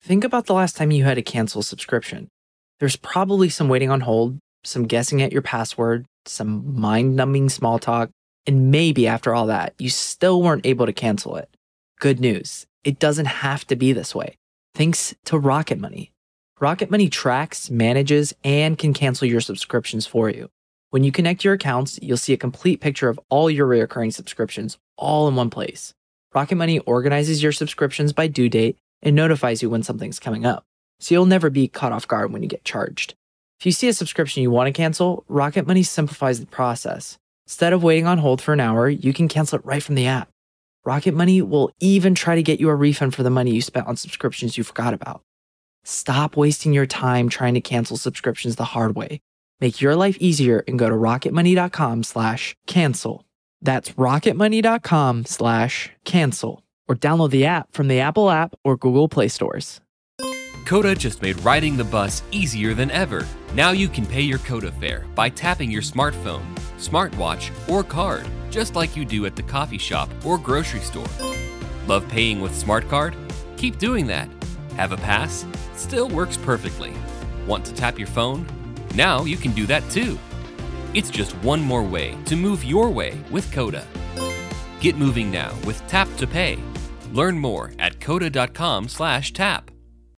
Think about the last time you had to cancel a subscription. There's probably some waiting on hold, some guessing at your password, some mind numbing small talk, and maybe after all that, you still weren't able to cancel it. Good news, it doesn't have to be this way. Thanks to Rocket Money. Rocket Money tracks, manages, and can cancel your subscriptions for you. When you connect your accounts, you'll see a complete picture of all your recurring subscriptions all in one place. Rocket Money organizes your subscriptions by due date and notifies you when something's coming up, so you'll never be caught off guard when you get charged. If you see a subscription you want to cancel, Rocket Money simplifies the process. Instead of waiting on hold for an hour, you can cancel it right from the app. Rocket Money will even try to get you a refund for the money you spent on subscriptions you forgot about. Stop wasting your time trying to cancel subscriptions the hard way. Make your life easier and go to rocketmoney.com/cancel. That's rocketmoney.com/cancel. Or download the app from the Apple app or Google Play stores. Coda just made riding the bus easier than ever. Now you can pay your Coda fare by tapping your smartphone, smartwatch, or card, just like you do at the coffee shop or grocery store. Love paying with SmartCard? Keep doing that. Have a pass? Still works perfectly. Want to tap your phone? Now you can do that too. It's just one more way to move your way with Coda. Get moving now with Tap to Pay. Learn more at coda.com/tap.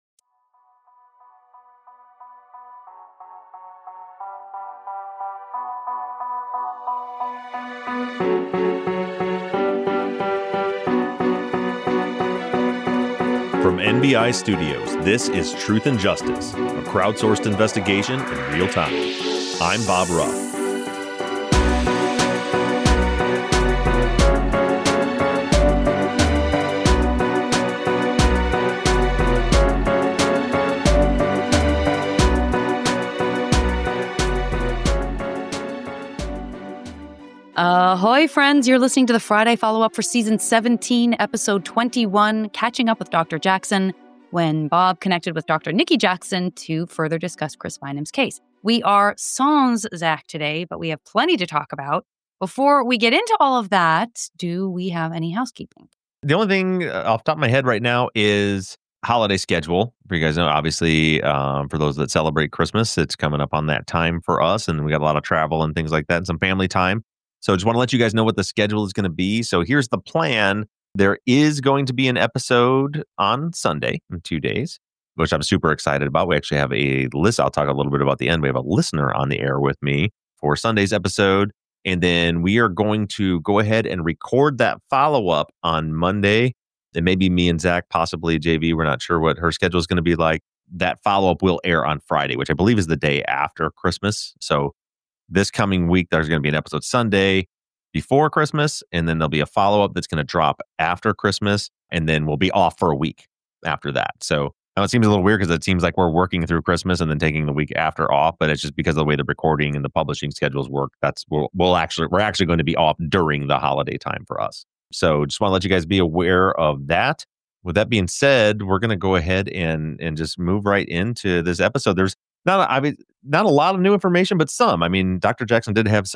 From NBI Studios, this is Truth and Justice, a crowdsourced investigation in real time. I'm Bob Ruff. Ahoy, friends. You're listening to the Friday follow-up for Season 17, Episode 21, Catching Up with Dr. Jackson, when Bob connected with Dr. Nikki Jackson to further discuss Chris Bynum's case. We are sans Zach today, but we have plenty to talk about. Before we get into all of that, do we have any housekeeping? The only thing off the top of my head right now is holiday schedule. For you guys know, obviously, for those that celebrate Christmas, it's coming up on that time for us, and we got a lot of travel and things like that and some family time. So just want to let you guys know what the schedule is going to be. So here's the plan. There is going to be an episode on Sunday in 2 days, which I'm super excited about. We actually have a list. I'll talk a little bit about the end. We have a listener on the air with me for Sunday's episode. And then we are going to go ahead and record that follow-up on Monday. It may be me and Zach, possibly JV. We're not sure what her schedule is going to be like. That follow-up will air on Friday, which I believe is the day after Christmas. So this coming week, there's going to be an episode Sunday before Christmas, and then there'll be a follow-up that's going to drop after Christmas, and then we'll be off for a week after that. So now it seems a little weird because it seems like we're working through Christmas and then taking the week after off, but it's just because of the way the recording and the publishing schedules work. We're actually going to be off during the holiday time for us. So just want to let you guys be aware of that. With that being said, we're going to go ahead and just move right into this episode. There's not a lot of new information, but some. I mean, Dr. Jackson did have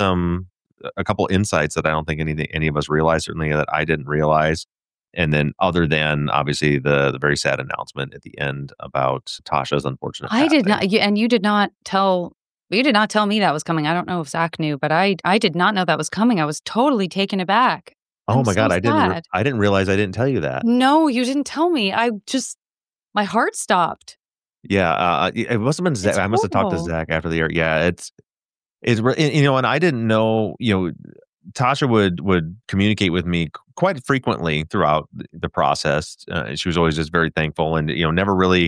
a couple insights that I don't think any of us realized, certainly that I didn't realize. And then other than, obviously, the very sad announcement at the end about Tasha's unfortunate passing. Did not, and you did not tell me that was coming. I don't know if Zach knew, but I did not know that was coming. I was totally taken aback. Oh my God, I didn't realize I didn't tell you that. No, you didn't tell me. My heart stopped. Yeah, it must have been Zach. I must have talked to Zach after the air. Yeah, it's and I didn't know. Tasha would communicate with me quite frequently throughout the process. She was always just very thankful, and never really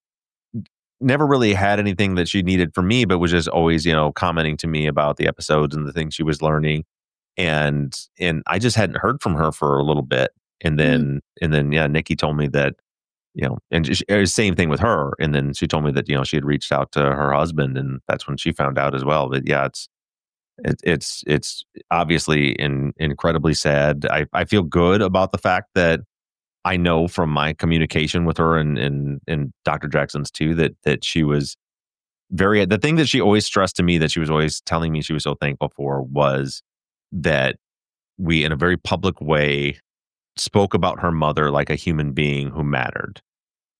had anything that she needed from me, but was just always commenting to me about the episodes and the things she was learning. And I just hadn't heard from her for a little bit, and then Nikki told me that. And same thing with her. And then she told me that, she had reached out to her husband, and that's when she found out as well. But yeah, it's obviously incredibly sad. I feel good about the fact that I know from my communication with her and Dr. Jackson's too, that she was the thing that she always stressed to me, that she was always telling me she was so thankful for, was that we, in a very public way, spoke about her mother like a human being who mattered.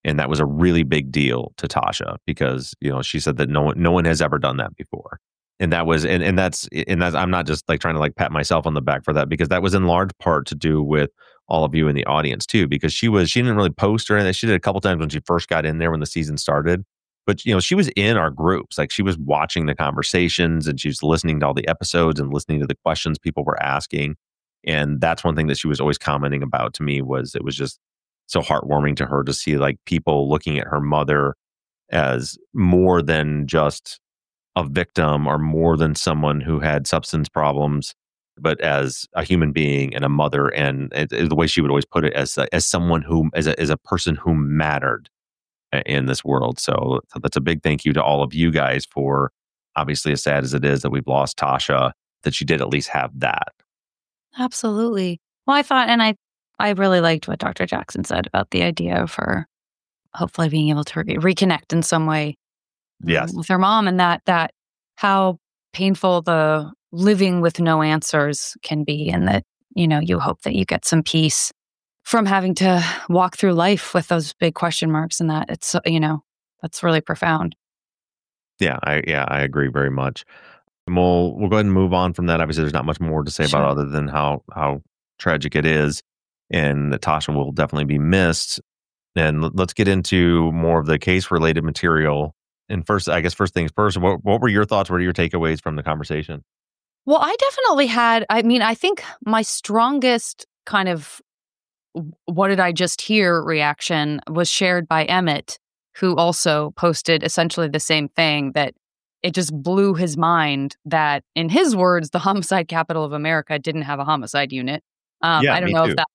And that was a really big deal to Tasha because, she said that no one has ever done that before. And that was, and that's, I'm not just like trying to like pat myself on the back for that, because that was in large part to do with all of you in the audience too, because she didn't really post or anything. She did a couple times when she first got in there when the season started, but she was in our groups. Like she was watching the conversations and she was listening to all the episodes and listening to the questions people were asking. And that's one thing that she was always commenting about to me, was it was just so heartwarming to her to see like people looking at her mother as more than just a victim or more than someone who had substance problems, but as a human being and a mother. And the way she would always put it, as someone who, as a person who mattered in this world. So that's a big thank you to all of you guys for, obviously, as sad as it is that we've lost Tasha, that she did at least have that. Absolutely. Well, I thought, and I really liked what Dr. Jackson said about the idea of her hopefully being able to reconnect in some way with her mom, and that how painful the living with no answers can be, and that, you hope that you get some peace from having to walk through life with those big question marks, and that it's, that's really profound. Yeah, I agree very much. And we'll go ahead and move on from that. Obviously, there's not much more to say about other than how tragic it is, and that Tasha will definitely be missed. And let's get into more of the case-related material. And first things first, what were your thoughts? What are your takeaways from the conversation? Well, I definitely had, I think my strongest kind of what did I just hear reaction was shared by Emmett, who also posted essentially the same thing, that it just blew his mind that, in his words, the homicide capital of America didn't have a homicide unit. I don't know if that,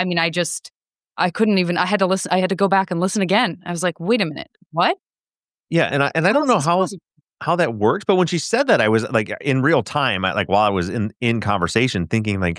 I couldn't even, I had to listen, I had to go back and listen again. I was like, wait a minute, what? Yeah, and I don't know how that works, but when she said that, I was like, in real time, while I was in conversation, thinking like,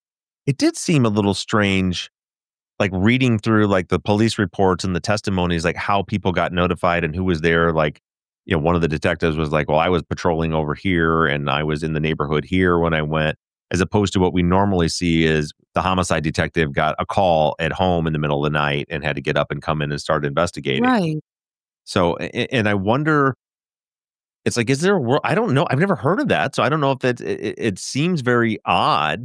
it did seem a little strange, like reading through like the police reports and the testimonies, like how people got notified and who was there. Like, one of the detectives was like, well, I was patrolling over here and I was in the neighborhood here when I went, as opposed to what we normally see is the homicide detective got a call at home in the middle of the night and had to get up and come in and start investigating. Right. So, and I wonder, it's like, is there a world? I don't know. I've never heard of that. So I don't know if it seems very odd,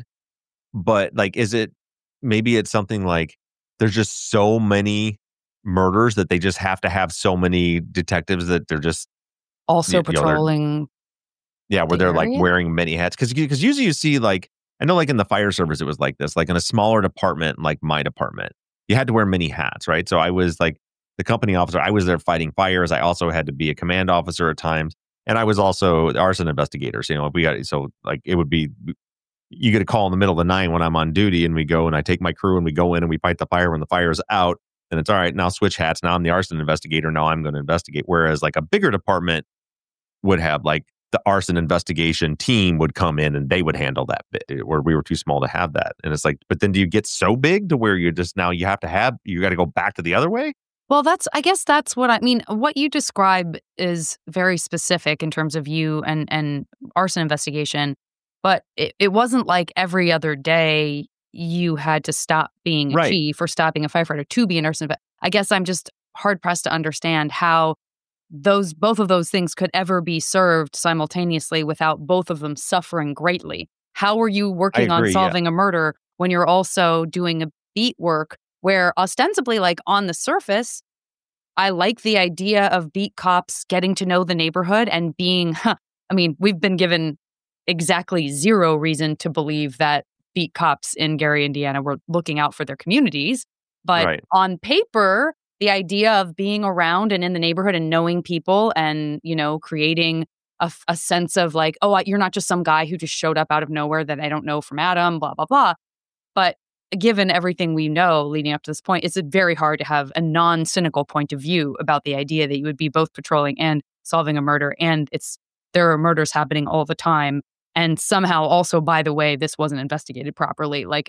but like, maybe it's something like there's just so many murders that they just have to have so many detectives that they're just also patrolling. Where they're like wearing many hats. Because usually you see, like, I know like in the fire service, it was like this, like in a smaller department, like my department, you had to wear many hats, right? So I was like the company officer, I was there fighting fires. I also had to be a command officer at times. And I was also the arson investigator. So, it would be, you get a call in the middle of the night when I'm on duty, and we go and I take my crew and we go in and we fight the fire when the fire's out. And it's all right, now switch hats. Now I'm the arson investigator. Now I'm going to investigate. Whereas like a bigger department would have like the arson investigation team would come in and they would handle that bit, where we were too small to have that. And it's like, but then do you get so big to where you're just, now you got to go back to the other way? Well, I guess that's what I mean. What you describe is very specific in terms of you and arson investigation, but it wasn't like every other day you had to stop being a chief or stopping a firefighter to be an arson. But I guess I'm just hard pressed to understand how both of those things could ever be served simultaneously without both of them suffering greatly. How are you working on solving a murder when you're also doing a beat work where ostensibly, like on the surface, I like the idea of beat cops getting to know the neighborhood and being, we've been given exactly zero reason to believe that beat cops in Gary, Indiana were looking out for their communities. But on paper, the idea of being around and in the neighborhood and knowing people and, creating a sense of like, oh, you're not just some guy who just showed up out of nowhere that I don't know from Adam, blah, blah, blah. But given everything we know leading up to this point, it's very hard to have a non-cynical point of view about the idea that you would be both patrolling and solving a murder. And there are murders happening all the time. And somehow also, by the way, this wasn't investigated properly. Like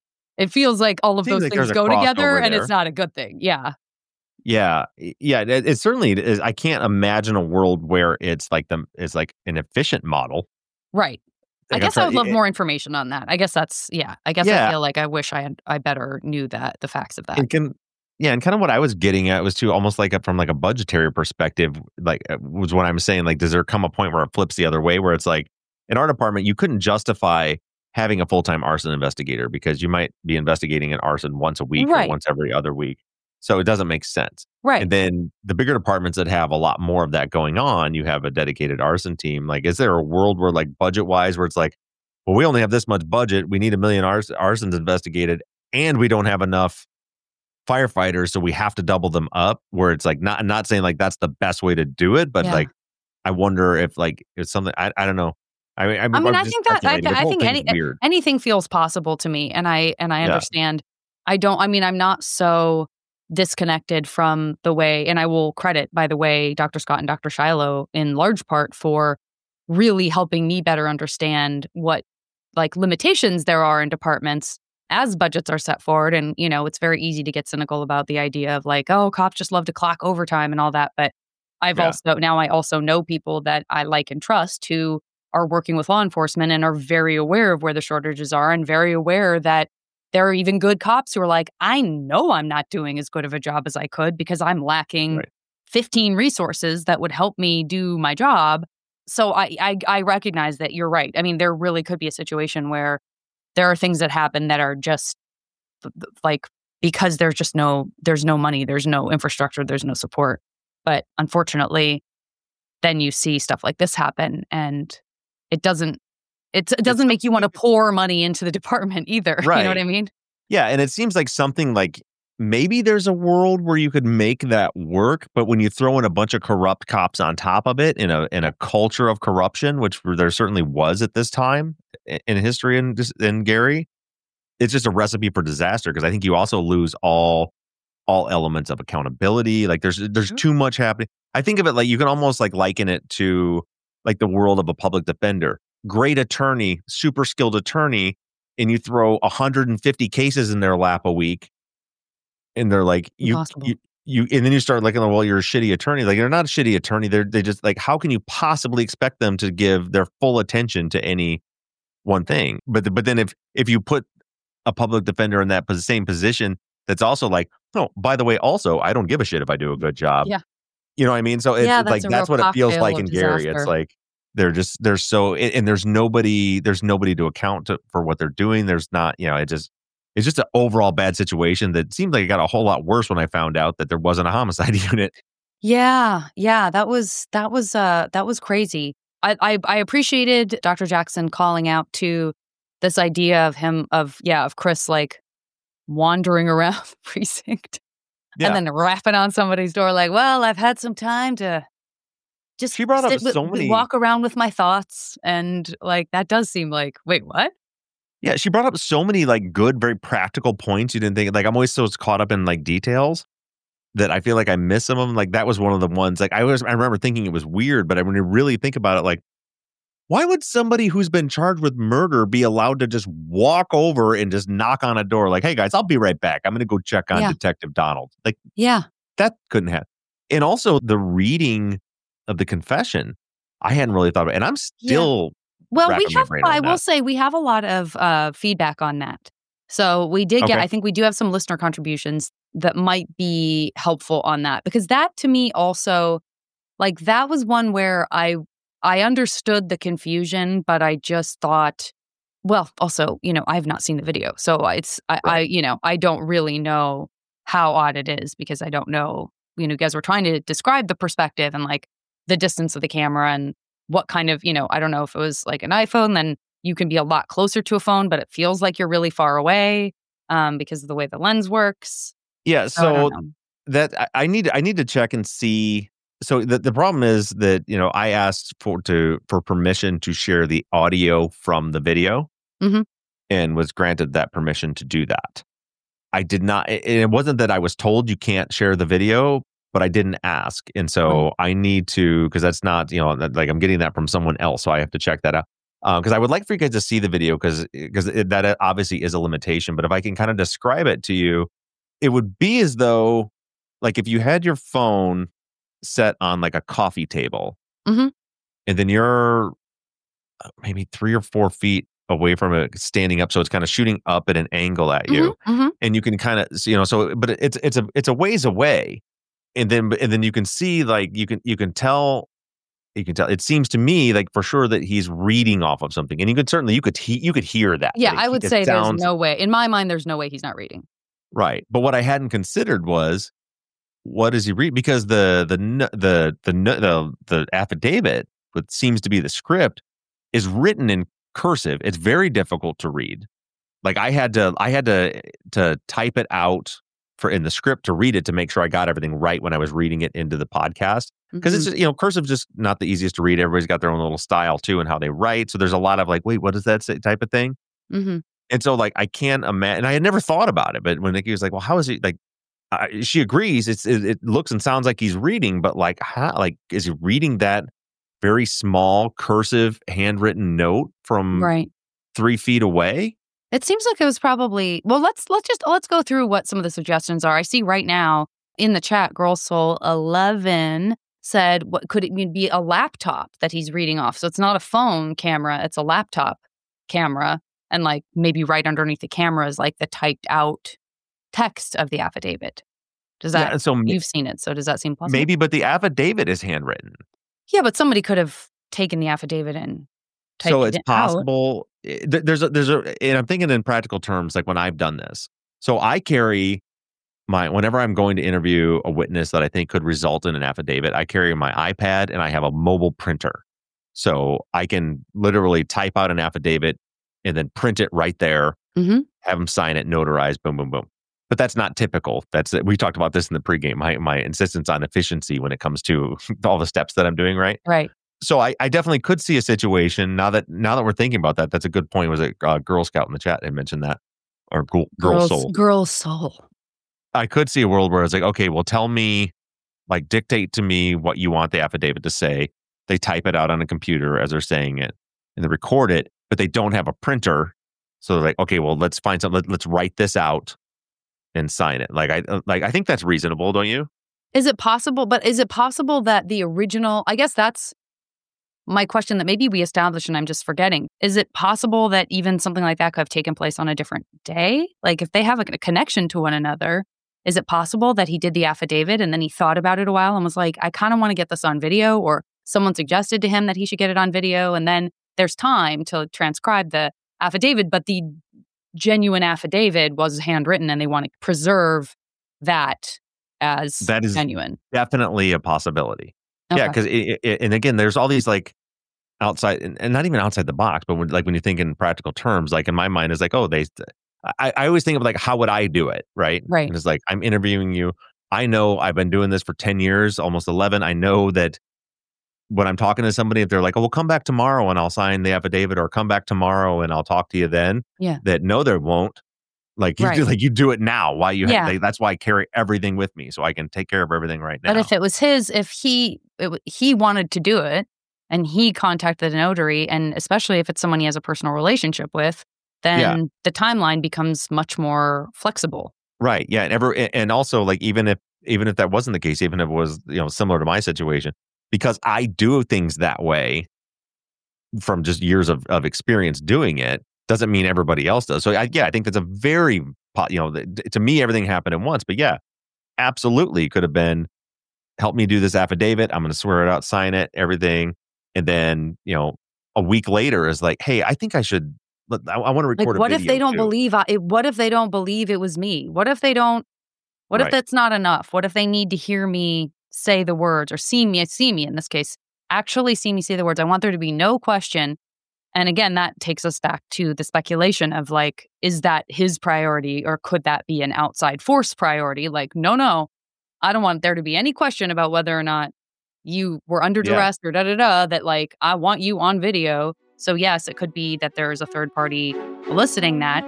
it feels like all of those things go together and it's not a good thing. Yeah. Yeah. It certainly is. I can't imagine a world where it's like an efficient model. Right. I guess I would love more information on that. I guess that's, I guess I feel like I wish I better knew the facts of that. Yeah, and kind of what I was getting at was too almost like from like a budgetary perspective, like was what I'm saying. Like, does there come a point where it flips the other way, where it's like in our department, you couldn't justify having a full-time arson investigator because you might be investigating an arson once a week or Right. once every other week. So it doesn't make sense. Right. And then the bigger departments that have a lot more of that going on, you have a dedicated arson team. Like, is there a world where like budget-wise where it's like, well, we only have this much budget, we need 1 million arsons investigated, and we don't have enough firefighters, so we have to double them up, where it's like not saying like that's the best way to do it, but Yeah. like I wonder if like it's something I don't know. I mean, I I'm I just think that speculating. This I whole think thing's weird. anything feels possible to me, and I Yeah. understand. I mean, I'm not so disconnected from the way, and I will credit, by the way, Dr. Scott and Dr. Shiloh in large part for really helping me better understand what like limitations there are in departments as budgets are set forward. And, it's very easy to get cynical about the idea of like, oh, cops just love to clock overtime and all that. But I also know people that I like and trust who are working with law enforcement and are very aware of where the shortages are and very aware that there are even good cops who are like, I know I'm not doing as good of a job as I could because I'm lacking Right. 15 resources that would help me do my job. So I recognize that you're right. I mean, there really could be a situation where there are things that happen that are just like because there's no money, there's no infrastructure, there's no support. But unfortunately, then you see stuff like this happen, and it doesn't make you want to pour money into the department either. You know what I Right. mean? Yeah, and it seems like something like maybe there's a world where you could make that work, but when you throw in a bunch of corrupt cops on top of it in a culture of corruption, which there certainly was at this time in history in Gary, it's just a recipe for disaster because I think you also lose all elements of accountability. Like there's Sure. too much happening. I think of it like you can almost like liken it to like the world of a public defender. Great attorney, super skilled attorney, and you throw 150 cases in their lap a week, and they're like Impossible. you and then you start like, well, you're a shitty attorney. Like, they're not a shitty attorney. They just like, how can you possibly expect them to give their full attention to any one thing? But then if you put a public defender in that same position, that's also like, oh, by the way, also I don't give a shit if I do a good job. Yeah. You know what I mean? So it's Yeah, like that's a that's real what it feels cocktail like of in Gary. It's disaster. like they're so and there's nobody to account for what they're doing. There's not, it's just an overall bad situation that seemed like it got a whole lot worse when I found out that there wasn't a homicide unit. Yeah, that was crazy. I appreciated Dr. Jackson calling out to this idea of Chris like wandering around the precinct Yeah. and then rapping on somebody's door like, well, I've had some time to just She brought up so many- walk around with my thoughts, and like that does seem like, wait, what? Yeah, she brought up so many like good, very practical points you didn't think. Like, I'm always so caught up in like details that I feel like I miss some of them. Like, that was one of the ones. Like, I remember thinking it was weird, but when you really think about it, like, why would somebody who's been charged with murder be allowed to just walk over and just knock on a door? Like, hey guys, I'll be right back. I'm going to go check on Yeah. Detective Donald. Like, Yeah. that couldn't happen. And also the reading of the confession, I hadn't really thought about, and I'm still. Well, racking my brain on I will that. say we have a lot of feedback on that. So we did get, Okay. I think we do have some listener contributions that might be helpful on that, because that to me also, like, that was one where I understood the confusion, but I just thought, well, also, I have not seen the video. So I don't really know how odd it is, because I don't know, you guys were trying to describe the perspective and like the distance of the camera and what kind of, I don't know if it was like an iPhone, then you can be a lot closer to a phone, but it feels like you're really far away because of the way the lens works. Yeah, I so don't know. that I need to check and see. So the problem is that I asked for permission to share the audio from the video, Mhm. and was granted that permission to do that. I did not. It wasn't that I was told you can't share the video, but I didn't ask, and so I need to, because that's not like I'm getting that from someone else, so I have to check that out. Because I would like for you guys to see the video, because that obviously is a limitation. But if I can kind of describe it to you, it would be as though, like, if you had your phone set on like a coffee table, Mhm. and then you're maybe 3 or 4 feet away from it, standing up, so it's kind of shooting up at an angle at you, and you can kind of so, but it's a ways away, and then you can see like you can tell. It seems to me like for sure that he's reading off of something, and you could hear that. Yeah, I would say there's no way. In my mind, there's no way he's not reading. Right, but what I hadn't considered was what does he read? Because the affidavit, what seems to be the script, is written in cursive. It's very difficult to read. Like I had to type it out in the script to read it to make sure I got everything right when I was reading it into the podcast. Because it's just, cursive just not the easiest to read. Everybody's got their own little style too and how they write. So there's a lot of like, wait, what does that say type of thing? And so like I can't imagine. And I had never thought about it, but when Nikki was like, well, how is he like? She agrees. It looks and sounds like he's reading, but like, how, like, is he reading that very small cursive handwritten note from 3 feet away? It seems like it was probably, well, let's go through what some of the suggestions are. I see right now in the chat, Girl Soul 11 said, what could it be a laptop that he's reading off? So it's not a phone camera, it's a laptop camera. And like maybe right underneath the camera is like the typed out text of the affidavit. Does that, you've seen it, so does that seem possible? Maybe, but the affidavit is handwritten. Yeah, but somebody could have taken the affidavit and typed so it's it possible. There's a, and I'm thinking in practical terms, like when I've done this. So I carry whenever I'm going to interview a witness that I think could result in an affidavit, I carry my iPad and I have a mobile printer. So I can literally type out an affidavit and then print it right there, have them sign it, notarize, boom, boom, boom. But that's not typical. We talked about this in the pregame, my insistence on efficiency when it comes to all the steps that I'm doing, right? Right. So I definitely could see a situation now that we're thinking about that. That's a good point. Was it Girl Scout in the chat had mentioned that, or Girl Soul? Girl Soul. I could see a world where it's like, okay, well, tell me, like, dictate to me what you want the affidavit to say. They type it out on a computer as they're saying it, and they record it, but they don't have a printer. So they're like, okay, well, let's find something. Let's write this out and sign it. I think that's reasonable, don't you? Is it possible? But is it possible that the original? I guess that's my question that maybe we established and I'm just forgetting. Is it possible that even something like that could have taken place on a different day? Like if they have a connection to one another, is it possible that he did the affidavit and then he thought about it a while and was like, I kind of want to get this on video, or someone suggested to him that he should get it on video, and then there's time to transcribe the affidavit, but the genuine affidavit was handwritten and they want to preserve that as genuine. Definitely a possibility. Okay. Yeah, because and again, there's all these like outside and not even outside the box, but when you think in practical terms, like in my mind, is like, oh, I always think of like, how would I do it, right? Right. And it's like I'm interviewing you. I know I've been doing this for 10 years, almost 11. I know that when I'm talking to somebody, if they're like, oh, well, come back tomorrow and I'll sign the affidavit, or come back tomorrow and I'll talk to you then. Yeah. That no, there won't. Like you do it now. Why you? That's why I carry everything with me, so I can take care of everything right now. But if it was if he wanted to do it and he contacted a notary, and especially if it's someone he has a personal relationship with, then the timeline becomes much more flexible. Right. Yeah. And also, like even if that wasn't the case, even if it was similar to my situation, because I do things that way from just years of experience doing it, doesn't mean everybody else does. So I think that's a very, to me, everything happened at once. But yeah, absolutely could have been, help me do this affidavit. I'm going to swear it out, sign it, everything. And then, a week later is like, hey, I think I should, I want to record what a video. If they don't too. believe what if they don't believe it was me? What if they don't, if that's not enough? What if they need to hear me say the words, or see me in this case, actually see me say the words? I want there to be no question. And again, that takes us back to the speculation of like, is that his priority, or could that be an outside force priority? Like, no, I don't want there to be any question about whether or not you were under duress or that like, I want you on video. So yes, it could be that there is a third party eliciting that.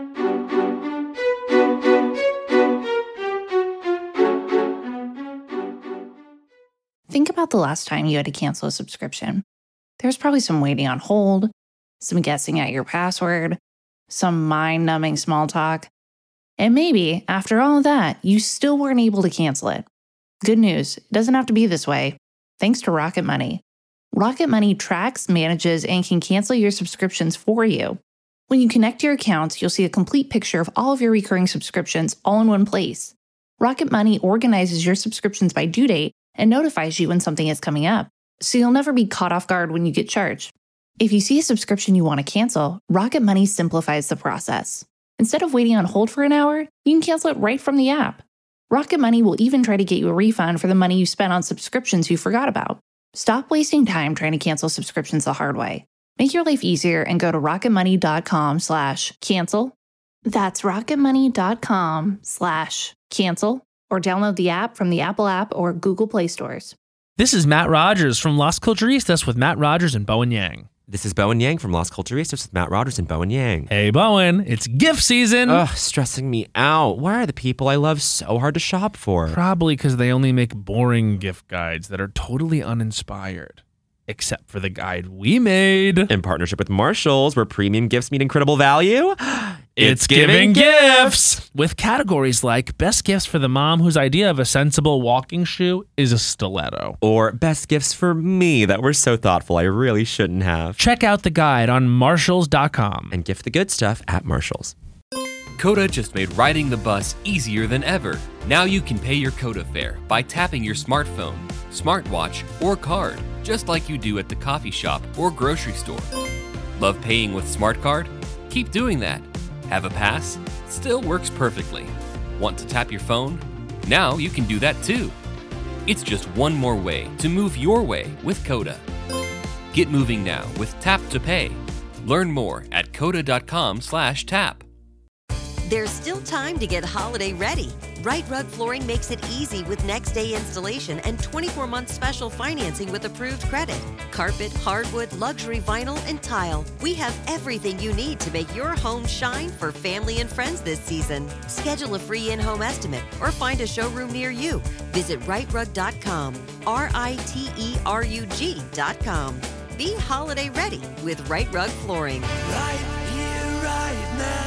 Think about the last time you had to cancel a subscription. There's probably some waiting on hold, some guessing at your password, some mind-numbing small talk. And maybe, after all of that, you still weren't able to cancel it. Good news, it doesn't have to be this way. Thanks to Rocket Money. Rocket Money tracks, manages, and can cancel your subscriptions for you. When you connect your accounts, you'll see a complete picture of all of your recurring subscriptions all in one place. Rocket Money organizes your subscriptions by due date and notifies you when something is coming up, so you'll never be caught off guard when you get charged. If you see a subscription you want to cancel, Rocket Money simplifies the process. Instead of waiting on hold for an hour, you can cancel it right from the app. Rocket Money will even try to get you a refund for the money you spent on subscriptions you forgot about. Stop wasting time trying to cancel subscriptions the hard way. Make your life easier and go to rocketmoney.com/cancel. That's rocketmoney.com/cancel, or download the app from the Apple App or Google Play stores. This is Matt Rogers from Las Culturistas with Matt Rogers and Bowen Yang. This is Bowen Yang from Las Culturistas with Matt Rogers and Bowen Yang. Hey, Bowen, it's gift season. Ugh, stressing me out. Why are the people I love so hard to shop for? Probably because they only make boring gift guides that are totally uninspired. Except for the guide we made. In partnership with Marshalls, where premium gifts meet incredible value. It's giving gifts! With categories like best gifts for the mom whose idea of a sensible walking shoe is a stiletto. Or best gifts for me that were so thoughtful I really shouldn't have. Check out the guide on Marshalls.com. And gift the good stuff at Marshalls. Coda just made riding the bus easier than ever. Now you can pay your Coda fare by tapping your smartphone, smartwatch, or card, just like you do at the coffee shop or grocery store. Love paying with Smart Card? Keep doing that. Have a pass? Still works perfectly. Want to tap your phone? Now you can do that too. It's just one more way to move your way with Coda. Get moving now with Tap to Pay. Learn more at coda.com/tap. There's still time to get holiday ready. Right Rug Flooring makes it easy with next day installation and 24-month special financing with approved credit. Carpet, hardwood, luxury vinyl, and tile. We have everything you need to make your home shine for family and friends this season. Schedule a free in-home estimate or find a showroom near you. Visit rightrug.com, RITERUG.com. Be holiday ready with Right Rug Flooring. Right here, right now.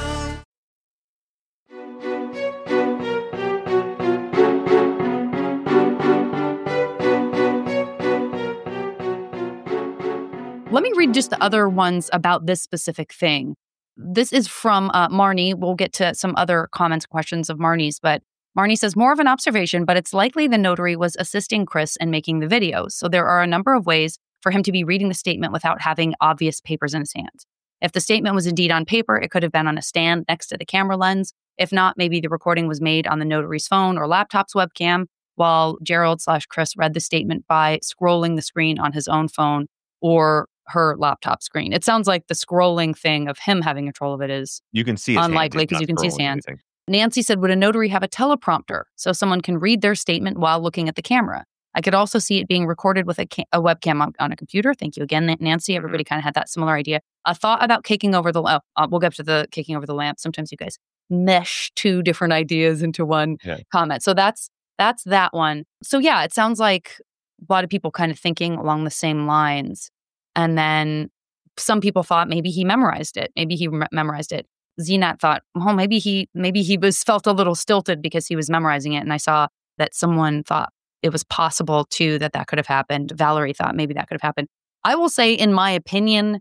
Let me read just the other ones about this specific thing. This is from Marnie. We'll get to some other comments and questions of Marnie's, but Marnie says, more of an observation, but it's likely the notary was assisting Chris in making the videos. So there are a number of ways for him to be reading the statement without having obvious papers in his hands. If the statement was indeed on paper, it could have been on a stand next to the camera lens. If not, maybe the recording was made on the notary's phone or laptop's webcam while Gerald/Chris read the statement by scrolling the screen on his own phone or her laptop screen. It sounds like the scrolling thing of him having control of it is You can see his unlikely hands, because you can see his hands. anything. Nancy said, would a notary have a teleprompter so someone can read their statement while looking at the camera? I could also see it being recorded with a webcam on a computer. Thank you again, Nancy. Everybody kind of had that similar idea. A thought about kicking over the lamp. We'll get to the kicking over the lamp. Sometimes you guys mesh two different ideas into one comment. So that's that one. So yeah, it sounds like a lot of people kind of thinking along the same lines. And then some people thought maybe he memorized it. Zenat thought, well, maybe he felt a little stilted because he was memorizing it. And I saw that someone thought it was possible too that could have happened. Valerie thought maybe that could have happened. I will say, in my opinion,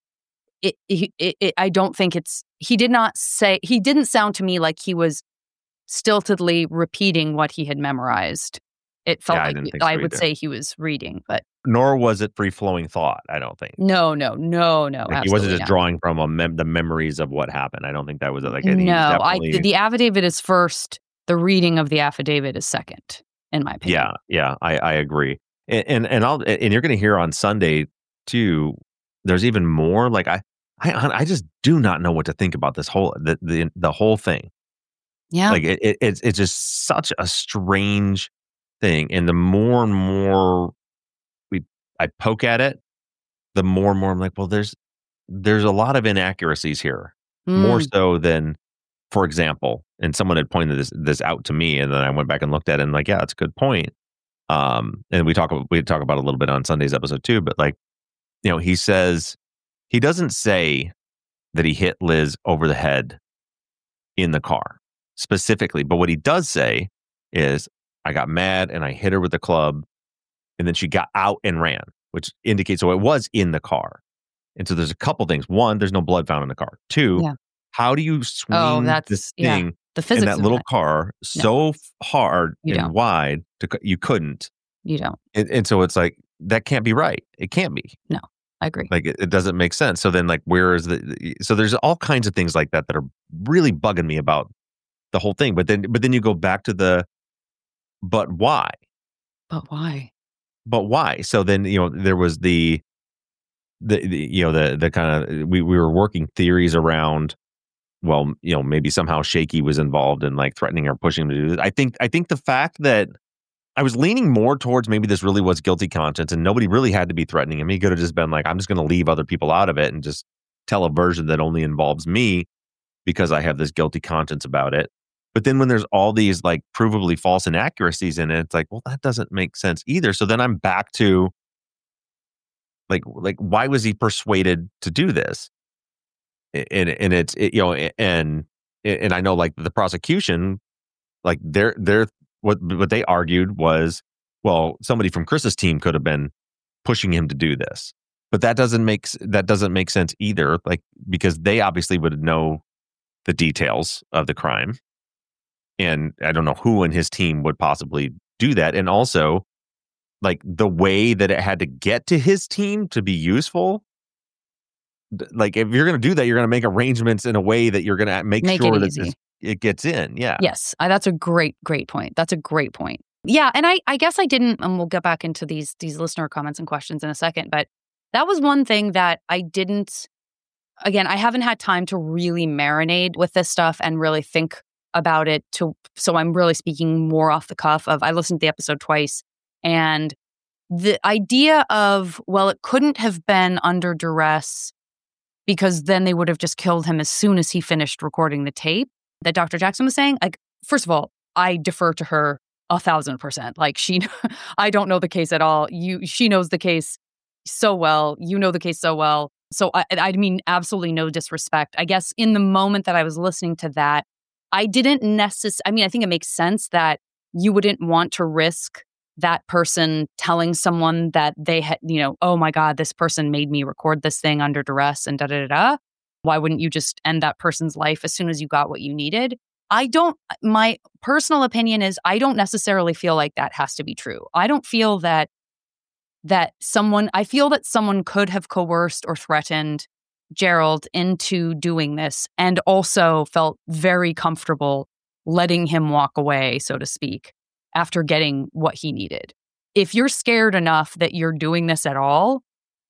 I don't think he didn't sound to me like he was stiltedly repeating what he had memorized. It felt like I would say he was reading, but Nor was it free-flowing thought, I don't think. No. Like he wasn't just drawing from the memories of what happened. I don't think that was like a the affidavit is first. The reading of the affidavit is second, in my opinion. Yeah, I agree. And you're going to hear on Sunday too. There's even more. Like I just do not know what to think about this whole the whole thing. Yeah, like it's just such a strange thing, and the more and more I poke at it, the more and more I'm like, well, there's a lot of inaccuracies here, more so than, for example, and someone had pointed this out to me, and then I went back and looked at it, and like, yeah, that's a good point. And we talk about it a little bit on Sunday's episode too, but like, he says he doesn't say that he hit Liz over the head in the car specifically, but what he does say is, I got mad and I hit her with the club. And then she got out and ran, which indicates, so it was in the car. And so there's a couple things. One, there's no blood found in the car. Two, Yeah. how do you swing this thing the physics in that of little that. car so hard You and don't. wide? You couldn't. You don't. And so it's like, that can't be right. It can't be. No, I agree. Like, it doesn't make sense. So then, like, where is so there's all kinds of things like that that are really bugging me about the whole thing. But then you go back to but why? But why? But why? So then, there was the kind of, we were working theories around, well, maybe somehow Shaky was involved in like threatening or pushing him to do this. I think the fact that I was leaning more towards maybe this really was guilty conscience and nobody really had to be threatening him. He could have just been like, I'm just going to leave other people out of it and just tell a version that only involves me because I have this guilty conscience about it. But then when there's all these like provably false inaccuracies in it, it's like, well, that doesn't make sense either. So then I'm back to like why was he persuaded to do this? And it's and I know like the prosecution, like they're what they argued was, well, somebody from Chris's team could have been pushing him to do this, but that doesn't make sense either. Like, because they obviously would know the details of the crime, and I don't know who in his team would possibly do that. And also, like the way that it had to get to his team to be useful. Like, if you're going to do that, you're going to make arrangements in a way that you're going to make sure that it gets in. Yeah. Yes. That's a great point. That's a great point. Yeah. And I guess I didn't, and we'll get back into these listener comments and questions in a second, but that was one thing that I didn't, again, I haven't had time to really marinate with this stuff and really think about it so I'm really speaking more off the cuff of, I listened to the episode twice, and the idea of, well, it couldn't have been under duress because then they would have just killed him as soon as he finished recording the tape that Dr. Jackson was saying. Like, first of all, I defer to her 1,000%. Like, I don't know the case at all. She knows the case so well. You know the case so well. So I mean, absolutely no disrespect. I guess in the moment that I was listening to that, I didn't necessarily, I think it makes sense that you wouldn't want to risk that person telling someone that they had, oh my God, this person made me record this thing under duress and da-da-da-da. Why wouldn't you just end that person's life as soon as you got what you needed? My personal opinion is I don't necessarily feel like that has to be true. I don't feel that someone could have coerced or threatened Gerald into doing this and also felt very comfortable letting him walk away, so to speak, after getting what he needed. If you're scared enough that you're doing this at all,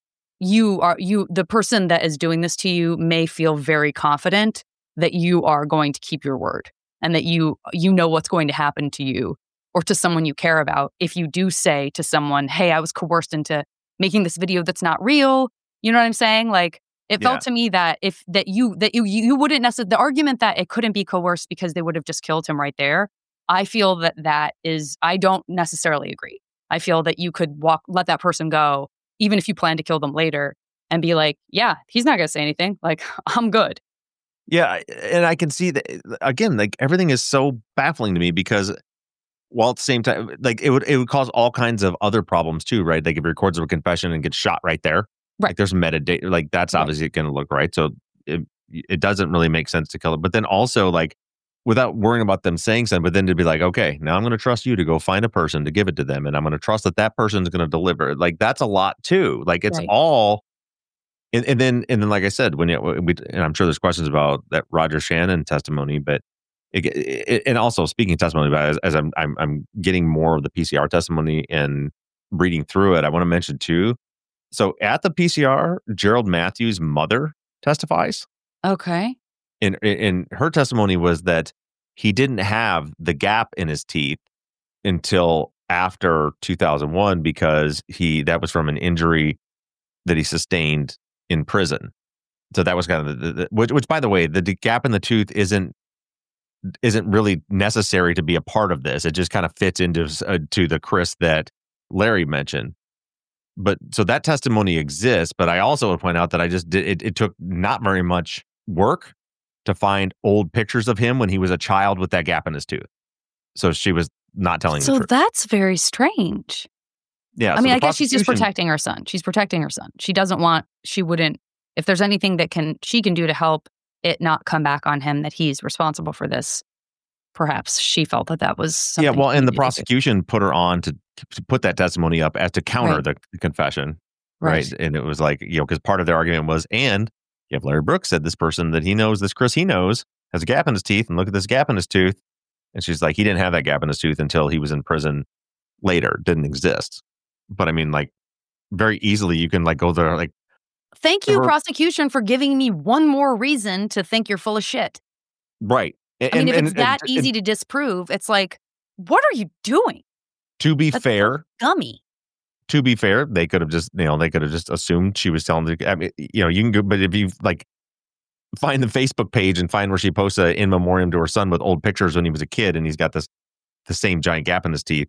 the person that is doing this to you may feel very confident that you are going to keep your word and that you know what's going to happen to you or to someone you care about if you do say to someone, hey, I was coerced into making this video that's not real. You know what I'm saying? Like, it felt to me that you wouldn't necessarily, the argument that it couldn't be coerced because they would have just killed him right there, I feel that is, I don't necessarily agree. I feel that you could let that person go, even if you plan to kill them later, and be like, yeah, he's not going to say anything. Like, I'm good. Yeah. And I can see that, again, like everything is so baffling to me because while at the same time, like it would cause all kinds of other problems too, right? Like if he records a confession and gets shot right there, right? Like there's metadata, like that's obviously going to look right. So it doesn't really make sense to kill it. But then also like without worrying about them saying something, but then to be like, okay, now I'm going to trust you to go find a person to give it to them. And I'm going to trust that person's going to deliver. Like that's a lot too. Like it's all, and then like I said, and I'm sure there's questions about that Roger Shannon testimony, but and also speaking of testimony, but as I'm getting more of the PCR testimony and reading through it, I want to mention too. So at the PCR, Gerald Matthews' mother testifies. Okay. And her testimony was that he didn't have the gap in his teeth until after 2001 because that was from an injury that he sustained in prison. So that was kind of which by the way, the gap in the tooth isn't really necessary to be a part of this. It just kind of fits into to the Chris that Larry mentioned. But so that testimony exists, but I also would point out that it took not very much work to find old pictures of him when he was a child with that gap in his tooth. So she was not telling the truth. So that's very strange. Yeah. I mean, I guess she's just protecting her son. She's protecting her son. She wouldn't if there's anything that she can do to help it not come back on him that he's responsible for this, perhaps she felt that was something. Yeah, well, she and the needed to do. prosecution put her on to put that testimony up as to counter Right. the confession, Right. right? And it was like, because part of their argument was, and you have Larry Brooks said this person that he knows, this Chris he knows, has a gap in his teeth, and look at this gap in his tooth. And she's like, he didn't have that gap in his tooth until he was in prison later. Didn't exist. But I mean, like, very easily you can like go there, like, Thank you, Her- prosecution, for giving me one more reason to think you're full of shit. right. I mean, if it's that easy to disprove, it's like, what are you doing? to be That's fair, Dummy. they could have just assumed she was telling the. I mean, you can go, but if you like find the Facebook page and find where she posts a in memoriam to her son with old pictures when he was a kid, and he's got the same giant gap in his teeth,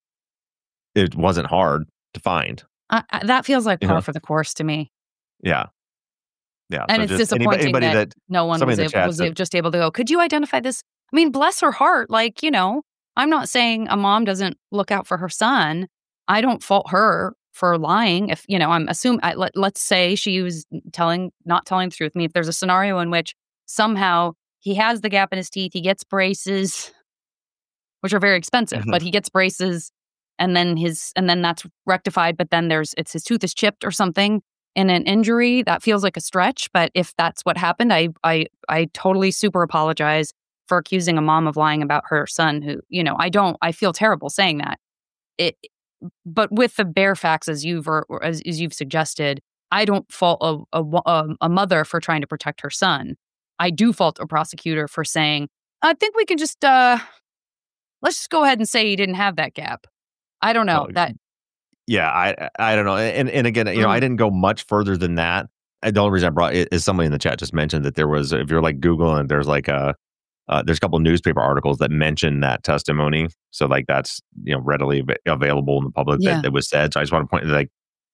it wasn't hard to find. That feels like You par know? for the course to me. Yeah, yeah. And so it's just disappointing anybody that no one somebody was, in the chat said- just able to go, could you identify this? I mean, bless her heart. Like, I'm not saying a mom doesn't look out for her son. I don't fault her for lying. If, I'm assuming, let's say she was not telling the truth. I mean, if there's a scenario in which somehow he has the gap in his teeth, he gets braces, which are very expensive, Mhm. but he gets braces and then that's rectified. But then his tooth is chipped or something in an injury. That feels like a stretch. But if that's what happened, I totally super apologize for accusing a mom of lying about her son who, I feel terrible saying that. But with the bare facts as you've suggested, I don't fault a mother for trying to protect her son. I do fault a prosecutor for saying, I think we can just let's just go ahead and say he didn't have that gap. I don't know that. Yeah, I don't know. And again, I didn't go much further than that. The only reason I brought it is somebody in the chat just mentioned that there was, if you're like Google and there's like there's a couple newspaper articles that mention that testimony. So like that's, readily available in the public that was said. So I just want to point like,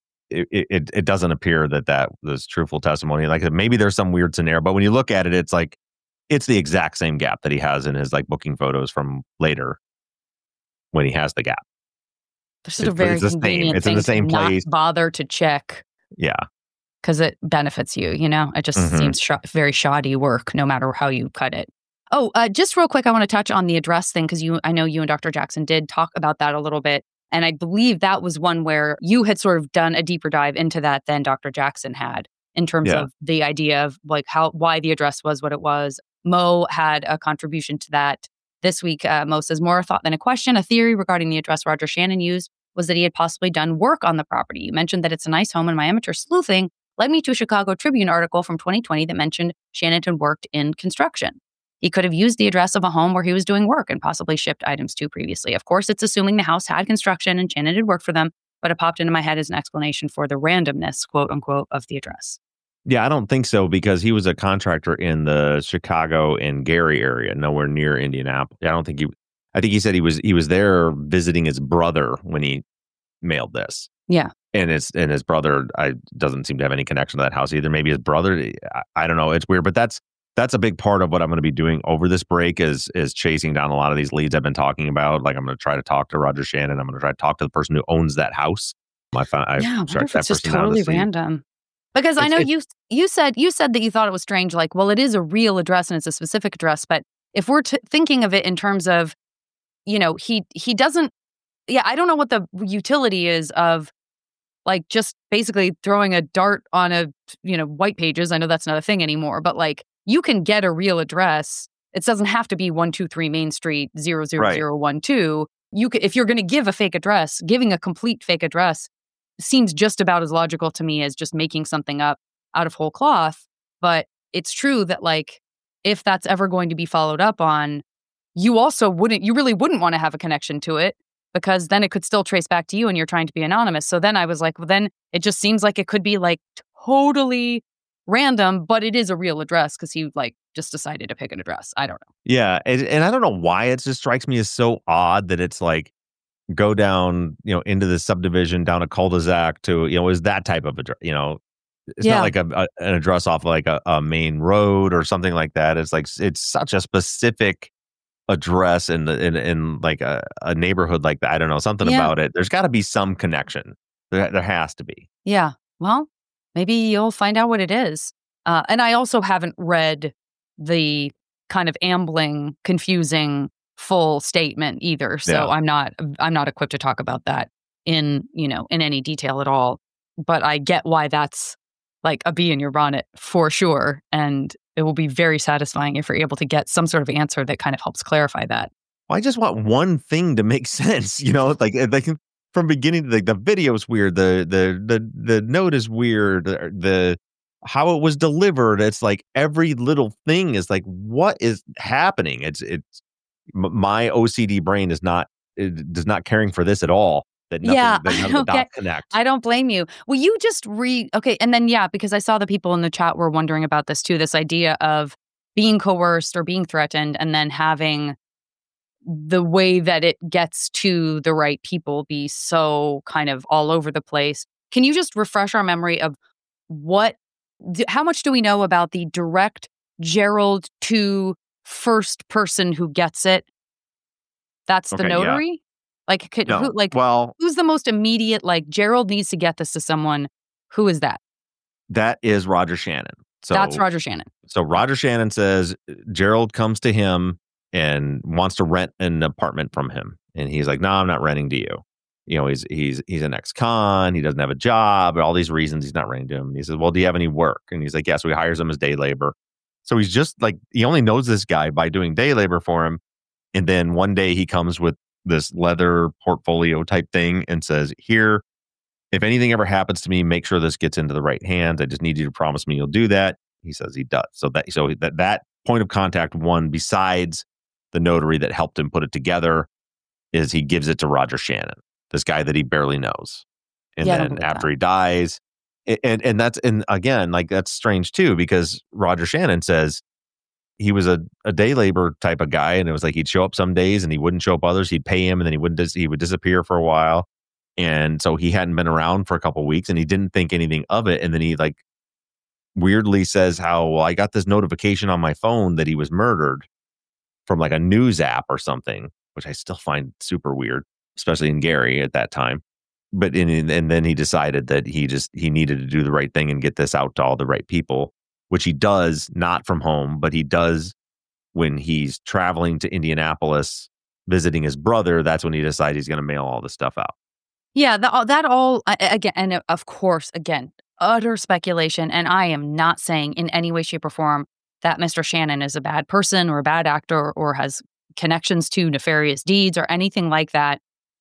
it doesn't appear that was truthful testimony. Like maybe there's some weird scenario, but when you look at it, it's like, it's the exact same gap that he has in his like booking photos from later when he has the gap. This is a very convenient It's in the same thing to place. not bother to check. Yeah. Because it benefits you, It just seems very shoddy work, no matter how you cut it. Oh, just real quick, I want to touch on the address thing, because I know you and Dr. Jackson did talk about that a little bit. And I believe that was one where you had sort of done a deeper dive into that than Dr. Jackson had, in terms of the idea of like why the address was what it was. Mo had a contribution to that this week. Mo says, more a thought than a question. A theory regarding the address Roger Shannon used was that he had possibly done work on the property. You mentioned that it's a nice home, and my amateur sleuthing led me to a Chicago Tribune article from 2020 that mentioned Shannon had worked in construction. He could have used the address of a home where he was doing work and possibly shipped items to previously. Of course, it's assuming the house had construction and Shannon had worked for them, but it popped into my head as an explanation for the randomness, quote unquote, of the address. Yeah, I don't think so, because he was a contractor in the Chicago and Gary area, nowhere near Indianapolis. I think he said he was there visiting his brother when he mailed this. Yeah. And his brother doesn't seem to have any connection to that house either. Maybe his brother, I don't know. It's weird, but that's a big part of what I'm going to be doing over this break is chasing down a lot of these leads I've been talking about. Like I'm going to try to talk to Roger Shannon. I'm going to try to talk to the person who owns that house. I wonder if it's just totally random. Because I know you said that you thought it was strange. Like, well, it is a real address and it's a specific address. But if we're thinking of it in terms of, he doesn't. Yeah, I don't know what the utility is of, like, just basically throwing a dart on white pages. I know that's not a thing anymore, but like you can get a real address. It doesn't have to be 123 Main Street 00012. If you're going to give a fake address, giving a complete fake address seems just about as logical to me as just making something up out of whole cloth. But it's true that, like, if that's ever going to be followed up on, you really wouldn't want to have a connection to it, because then it could still trace back to you and you're trying to be anonymous. So then I was like, well, then it just seems like it could be like totally random, but it is a real address because he like just decided to pick an address. I don't know. Yeah. And I don't know why it just strikes me as so odd that it's like go down, into the subdivision, down a cul-de-sac to, is that type of address, it's not like an address off like a main road or something like that. It's like, it's such a specific address in like a neighborhood like that. I don't know, something about it. There's got to be some connection. There has to be. Yeah. Well, maybe you'll find out what it is. And I also haven't read the kind of ambling, confusing full statement either. So I'm not equipped to talk about that in any detail at all. But I get why that's like a bee in your bonnet for sure. And it will be very satisfying if you're able to get some sort of answer that kind of helps clarify that. Well, I just want one thing to make sense, like from beginning to the video's weird, the note is weird, the how it was delivered. It's like every little thing is like, what is happening? It's my OCD brain is not caring for this at all. That none of the dots connect. I don't blame you. Well, you just okay, and then because I saw the people in the chat were wondering about this too. This idea of being coerced or being threatened, and then having the way that it gets to the right people be so kind of all over the place. Can you just refresh our memory of how much do we know about the direct Gerald to first person who gets it? That's the notary? Yeah. Who's the most immediate, like, Gerald needs to get this to someone? Who is that? That is Roger Shannon. So that's Roger Shannon. So Roger Shannon says Gerald comes to him and wants to rent an apartment from him. And he's like, no, I'm not renting to you. He's an ex-con. He doesn't have a job. All these reasons he's not renting to him. And he says, well, do you have any work? And he's like, yeah. So he hires him as day labor. So he's just like, he only knows this guy by doing day labor for him. And then one day he comes with this leather portfolio type thing and says, here, if anything ever happens to me, make sure this gets into the right hands. I just need you to promise me you'll do that. He says he does. So that point of contact one, besides the notary that helped him put it together, is he gives it to Roger Shannon, this guy that he barely knows. And then after he dies, and again, like, that's strange too, because Roger Shannon says he was a day labor type of guy, and it was like he'd show up some days and he wouldn't show up others. He'd pay him, and then he would disappear for a while. And so he hadn't been around for a couple of weeks, and he didn't think anything of it. And then he like weirdly says how, well, I got this notification on my phone that he was murdered from like a news app or something, which I still find super weird, especially in Gary at that time. But and then he decided that he needed to do the right thing and get this out to all the right people, which he does, not from home, but he does when he's traveling to Indianapolis visiting his brother. That's when he decides he's going to mail all this stuff out. Yeah, that all, again, and of course, again, utter speculation. And I am not saying in any way, shape, or form that Mr. Shannon is a bad person or a bad actor or has connections to nefarious deeds or anything like that.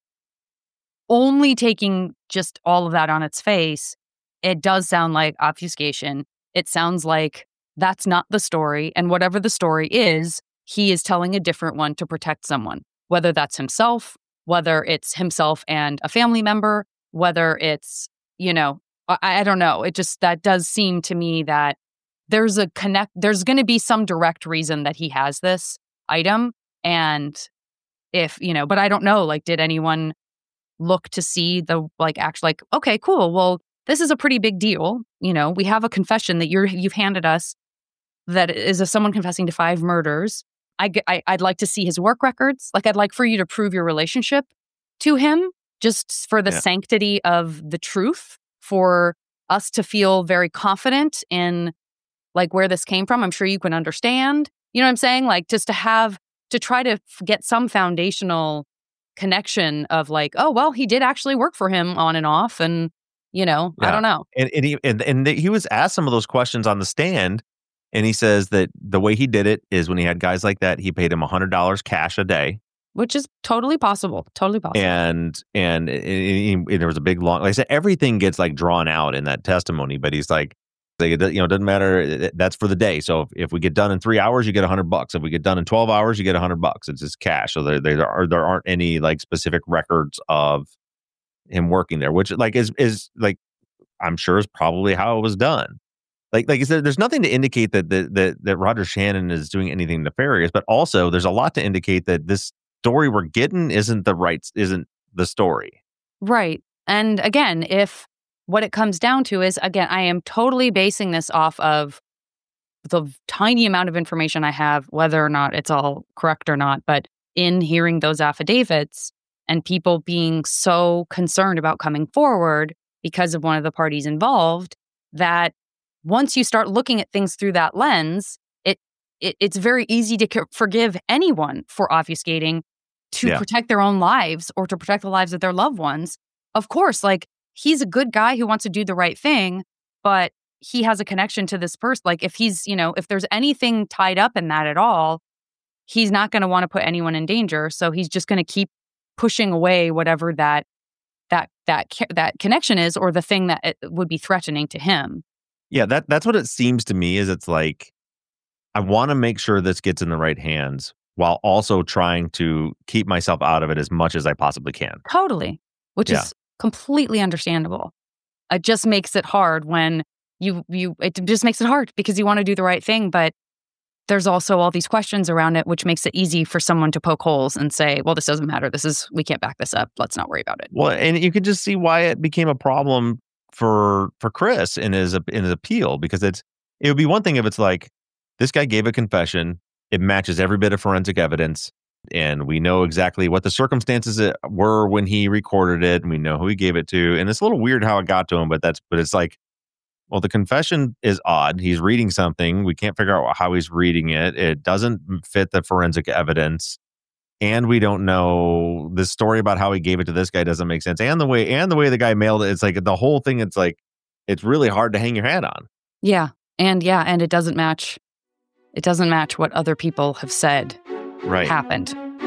Only taking just all of that on its face, it does sound like obfuscation. It sounds like that's not the story. And whatever the story is, he is telling a different one to protect someone, whether that's himself, whether it's himself and a family member, whether it's, I don't know. That does seem to me that there's going to be some direct reason that he has this item. And but I don't know, like, did anyone look to see okay, cool. Well, this is a pretty big deal. We have a confession that you've handed us that is of someone confessing to 5 murders. I'd like to see his work records. Like, I'd like for you to prove your relationship to him, just for the sanctity of the truth, for us to feel very confident in like where this came from. I'm sure you can understand. You know what I'm saying? Like, just to try to get some foundational connection of like, oh, well, he did actually work for him on and off. And, I don't know. And he was asked some of those questions on the stand. And he says that the way he did it is when he had guys like that, he paid him $100 cash a day. Which is totally possible. Totally possible. And there was a big long, like I said, everything gets like drawn out in that testimony, but he's like, it doesn't matter. That's for the day. So if we get done in 3 hours, you get $100. If we get done in 12 hours, you get $100. It's just cash. So there aren't any like specific records of him working there, which like is like, I'm sure is probably how it was done. Like I said, there's nothing to indicate that Roger Shannon is doing anything nefarious, but also there's a lot to indicate that this story we're getting isn't the story. Right. And again, if what it comes down to is, again, I am totally basing this off of the tiny amount of information I have, whether or not it's all correct or not, but in hearing those affidavits and people being so concerned about coming forward because of one of the parties involved, that once you start looking at things through that lens, it's very easy to forgive anyone for obfuscating to protect their own lives or to protect the lives of their loved ones. Of course, like, he's a good guy who wants to do the right thing, but he has a connection to this person. Like, if he's, if there's anything tied up in that at all, he's not going to want to put anyone in danger. So he's just going to keep pushing away whatever that connection is, or the thing that it would be threatening to him. Yeah, that's what it seems to me. Is it's like, I want to make sure this gets in the right hands while also trying to keep myself out of it as much as I possibly can. Totally, which is completely understandable. It just makes it hard when it just makes it hard because you want to do the right thing, but there's also all these questions around it, which makes it easy for someone to poke holes and say, well, this doesn't matter. We can't back this up. Let's not worry about it. Well, and you could just see why it became a problem for Chris in his appeal, because it would be one thing if it's like, this guy gave a confession, it matches every bit of forensic evidence, and we know exactly what the circumstances were when he recorded it, and we know who he gave it to. And it's a little weird how it got to him, but it's like, well, the confession is odd. He's reading something. We can't figure out how he's reading it. It doesn't fit the forensic evidence. And we don't know, the story about how he gave it to this guy doesn't make sense. And the way the guy mailed it, it's like the whole thing, it's like, it's really hard to hang your hat on. Yeah. And it doesn't match. It doesn't match what other people have said happened.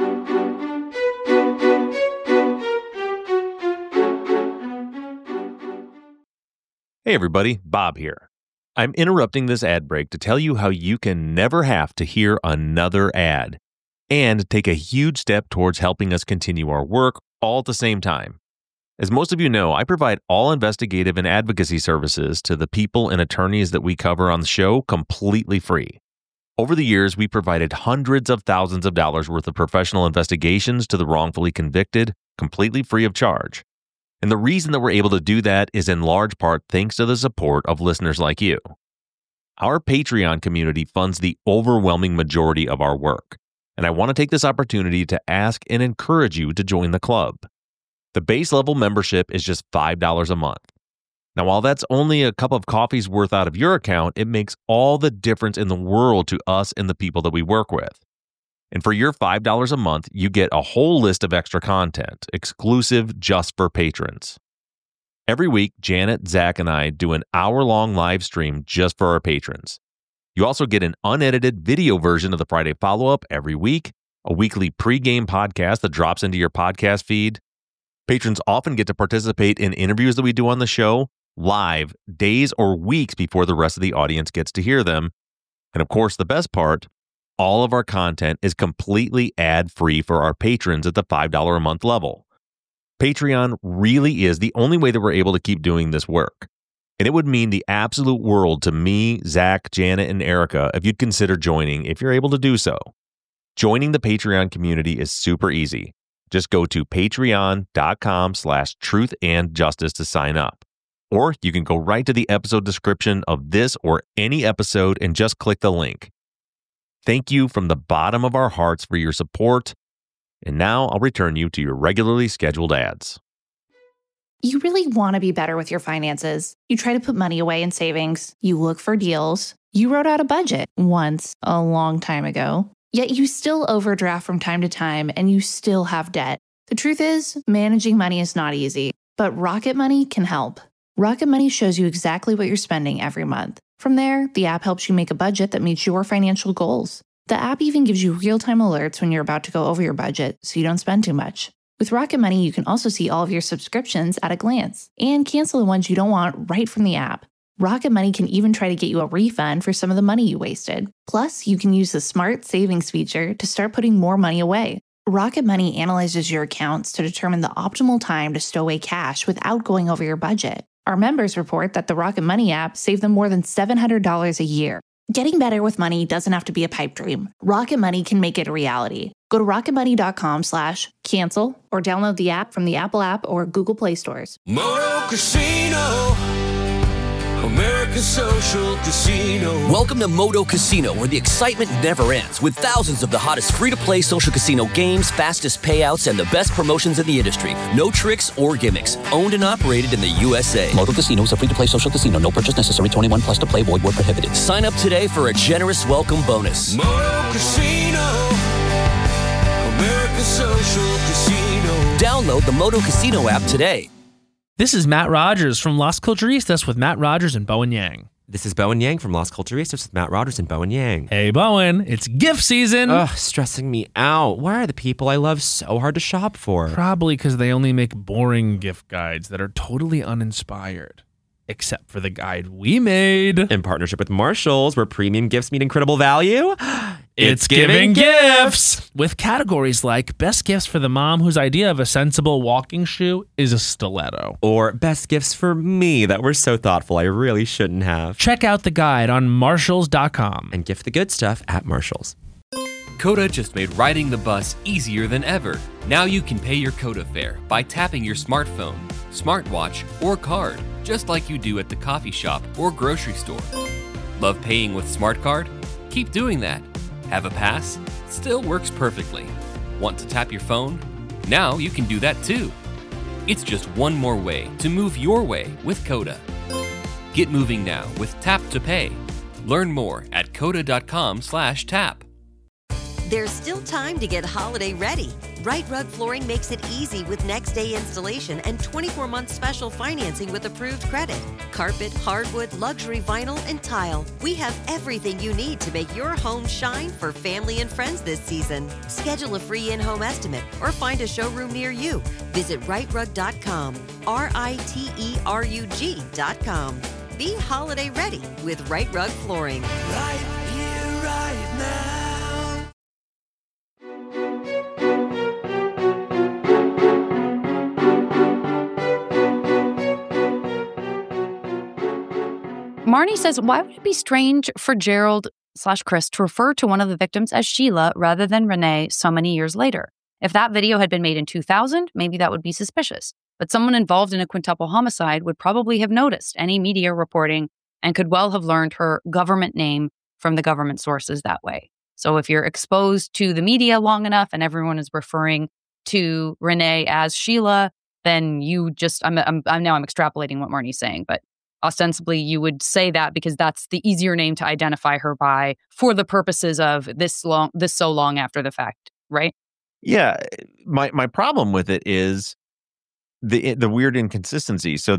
Hey everybody, Bob here. I'm interrupting this ad break to tell you how you can never have to hear another ad and take a huge step towards helping us continue our work all at the same time. As most of you know, I provide all investigative and advocacy services to the people and attorneys that we cover on the show completely free. Over the years, we provided hundreds of thousands of dollars worth of professional investigations to the wrongfully convicted, completely free of charge. And the reason that we're able to do that is in large part thanks to the support of listeners like you. Our Patreon community funds the overwhelming majority of our work, and I want to take this opportunity to ask and encourage you to join the club. The base level membership is just $5 a month. Now, while that's only a cup of coffee's worth out of your account, it makes all the difference in the world to us and the people that we work with. And for your $5 a month, you get a whole list of extra content, exclusive just for patrons. Every week, Janet, Zach, and I do an hour-long live stream just for our patrons. You also get an unedited video version of the Friday Follow-Up every week, a weekly pre-game podcast that drops into your podcast feed. Patrons often get to participate in interviews that we do on the show, live days or weeks before the rest of the audience gets to hear them. And of course, the best part, all of our content is completely ad-free for our patrons at the $5 a month level. Patreon really is the only way that we're able to keep doing this work. And it would mean the absolute world to me, Zach, Janet, and Erica if you'd consider joining if you're able to do so. Joining the Patreon community is super easy. Just go to patreon.com/truthandjustice to sign up. Or you can go right to the episode description of this or any episode and just click the link. Thank you from the bottom of our hearts for your support. And now I'll return you to your regularly scheduled ads. You really want to be better with your finances. You try to put money away in savings. You look for deals. You wrote out a budget once a long time ago. Yet you still overdraft from time to time and you still have debt. The truth is, managing money is not easy, but Rocket Money can help. Rocket Money shows you exactly what you're spending every month. From there, the app helps you make a budget that meets your financial goals. The app even gives you real-time alerts when you're about to go over your budget so you don't spend too much. With Rocket Money, you can also see all of your subscriptions at a glance and cancel the ones you don't want right from the app. Rocket Money can even try to get you a refund for some of the money you wasted. Plus, you can use the Smart Savings feature to start putting more money away. Rocket Money analyzes your accounts to determine the optimal time to stow away cash without going over your budget. Our members report that the Rocket Money app saved them more than $700 a year. Getting better with money doesn't have to be a pipe dream. Rocket Money can make it a reality. Go to rocketmoney.com/cancel or download the app from the Apple app or Google Play stores. Moto Casino. America's Social Casino. Welcome to Moto Casino, where the excitement never ends, with thousands of the hottest free-to-play social casino games, fastest payouts, and the best promotions in the industry. No tricks or gimmicks. Owned and operated in the USA. Moto Casino is a free-to-play social casino. No purchase necessary. 21 plus to play. Void where prohibited. Sign up today for a generous welcome bonus. Moto Casino. America's Social Casino. Download the Moto Casino app today. This is Matt Rogers from Las Culturistas with Matt Rogers and Bowen Yang. This is Bowen Yang from Las Culturistas with Matt Rogers and Bowen Yang. Hey, Bowen, it's gift season. Ugh, stressing me out. Why are the people I love so hard to shop for? Probably because they only make boring gift guides that are totally uninspired. Except for the guide we made. In partnership with Marshalls, where premium gifts meet incredible value. It's giving gifts! With categories like best gifts for the mom whose idea of a sensible walking shoe is a stiletto. Or best gifts for me that were so thoughtful I really shouldn't have. Check out the guide on Marshalls.com. And gift the good stuff at Marshalls. Coda just made riding the bus easier than ever. Now you can pay your Coda fare by tapping your smartphone, smartwatch, or card, just like you do at the coffee shop or grocery store. Love paying with Smart Card? Keep doing that. Have a pass? Still works perfectly. Want to tap your phone? Now you can do that too. It's just one more way to move your way with Coda. Get moving now with Tap to Pay. Learn more at coda.com/tap. There's still time to get holiday ready. Right Rug Flooring makes it easy with next day installation and 24-month special financing with approved credit. Carpet, hardwood, luxury vinyl, and tile. We have everything you need to make your home shine for family and friends this season. Schedule a free in-home estimate or find a showroom near you. Visit rightrug.com, RITERUG.com. Be holiday ready with Right Rug Flooring. Right here, right now. Marnie says, why would it be strange for Gerald/Chris to refer to one of the victims as Sheila rather than Renee so many years later? If that video had been made in 2000, maybe that would be suspicious. But someone involved in a quintuple homicide would probably have noticed any media reporting and could well have learned her government name from the government sources that way. So if you're exposed to the media long enough and everyone is referring to Renee as Sheila, then you just, I'm extrapolating what Marnie's saying, but ostensibly you would say that because that's the easier name to identify her by for the purposes of this so long after the fact, right? Yeah. My problem with it is the weird inconsistency. So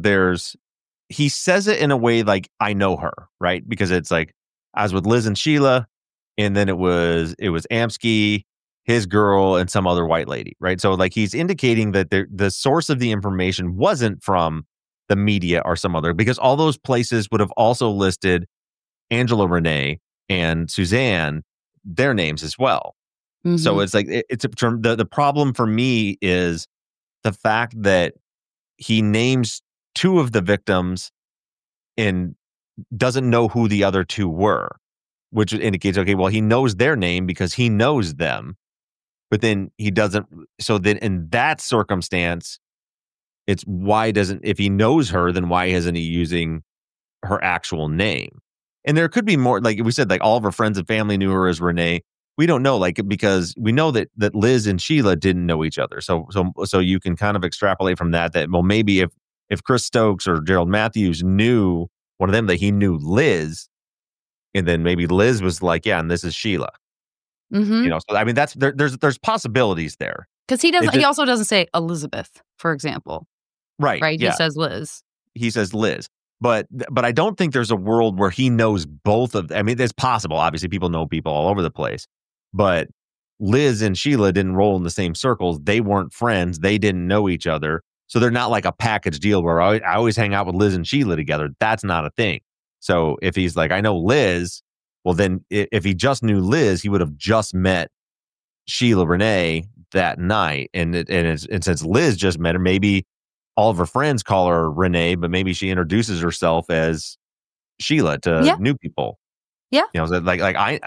he says it in a way like, I know her, right? Because it's like, I was with Liz and Sheila, and then it was Amsky, his girl, and some other white lady, right? So like he's indicating that the source of the information wasn't from the media or some other, because all those places would have also listed Angela Renee and Suzanne, their names as well. Mm-hmm. So it's like, the problem for me is the fact that he names two of the victims and doesn't know who the other two were, which indicates, okay, well, he knows their name because he knows them, but then he doesn't. So then in that circumstance, it's if he knows her, then why isn't he using her actual name? And there could be more, like we said, like all of her friends and family knew her as Renee. We don't know, like, because we know that Liz and Sheila didn't know each other. So you can kind of extrapolate from that, well, maybe if Chris Stokes or Gerald Matthews knew one of them, that he knew Liz, and then maybe Liz was like, yeah, and this is Sheila. Mm-hmm. You know, so I mean, there's possibilities there. Because he also doesn't say Elizabeth, for example. Right. Yeah. He says Liz. He says Liz. But I don't think there's a world where he knows both of them. I mean, it's possible. Obviously, people know people all over the place. But Liz and Sheila didn't roll in the same circles. They weren't friends. They didn't know each other. So they're not like a package deal where I always hang out with Liz and Sheila together. That's not a thing. So if he's like, I know Liz, well, then if he just knew Liz, he would have just met Sheila Renee that night. And since Liz just met her, maybe all of her friends call her Renee, but maybe she introduces herself as Sheila to new people. Yeah. You know, like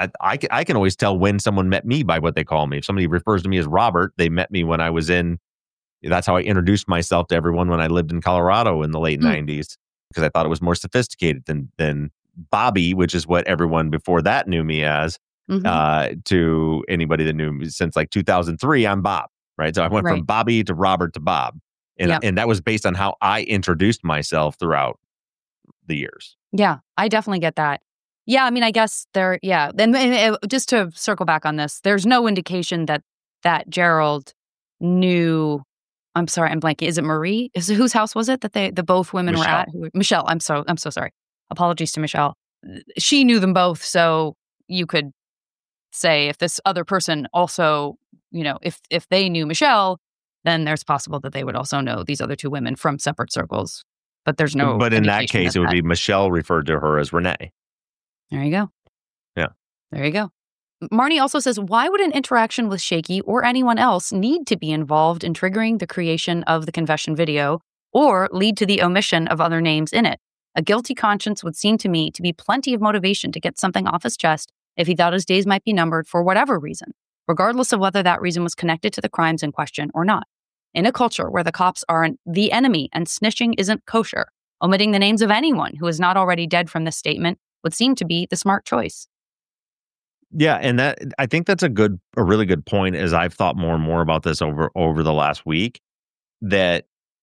I can always tell when someone met me by what they call me. If somebody refers to me as Robert, they met me when I was that's how I introduced myself to everyone when I lived in Colorado in the late 90s. because I thought it was more sophisticated than Bobby, which is what everyone before that knew me as. To anybody that knew me since like 2003, I'm Bob, right? So I went from Bobby to Robert to Bob. And that was based on how I introduced myself throughout the years. Yeah, I definitely get that. Yeah, I mean, I guess and just to circle back on this, there's no indication that Gerald knew. I'm sorry, I'm blanking. Is it Marie? Whose house was it that the both women were at? Michelle. I'm so sorry. Apologies to Michelle. She knew them both, so you could say if this other person also, if they knew Michelle, then there's possible that they would also know these other two women from separate circles. But there's no. But in that case, it would be Michelle referred to her as Renee. There you go. Yeah. There you go. Marnie also says, why would an interaction with Shaky or anyone else need to be involved in triggering the creation of the confession video or lead to the omission of other names in it? A guilty conscience would seem to me to be plenty of motivation to get something off his chest if he thought his days might be numbered for whatever reason, regardless of whether that reason was connected to the crimes in question or not. In a culture where the cops are the enemy and snitching isn't kosher, omitting the names of anyone who is not already dead from this statement would seem to be the smart choice. Yeah, and that I think that's a really good point. As I've thought more and more about this over the last week, that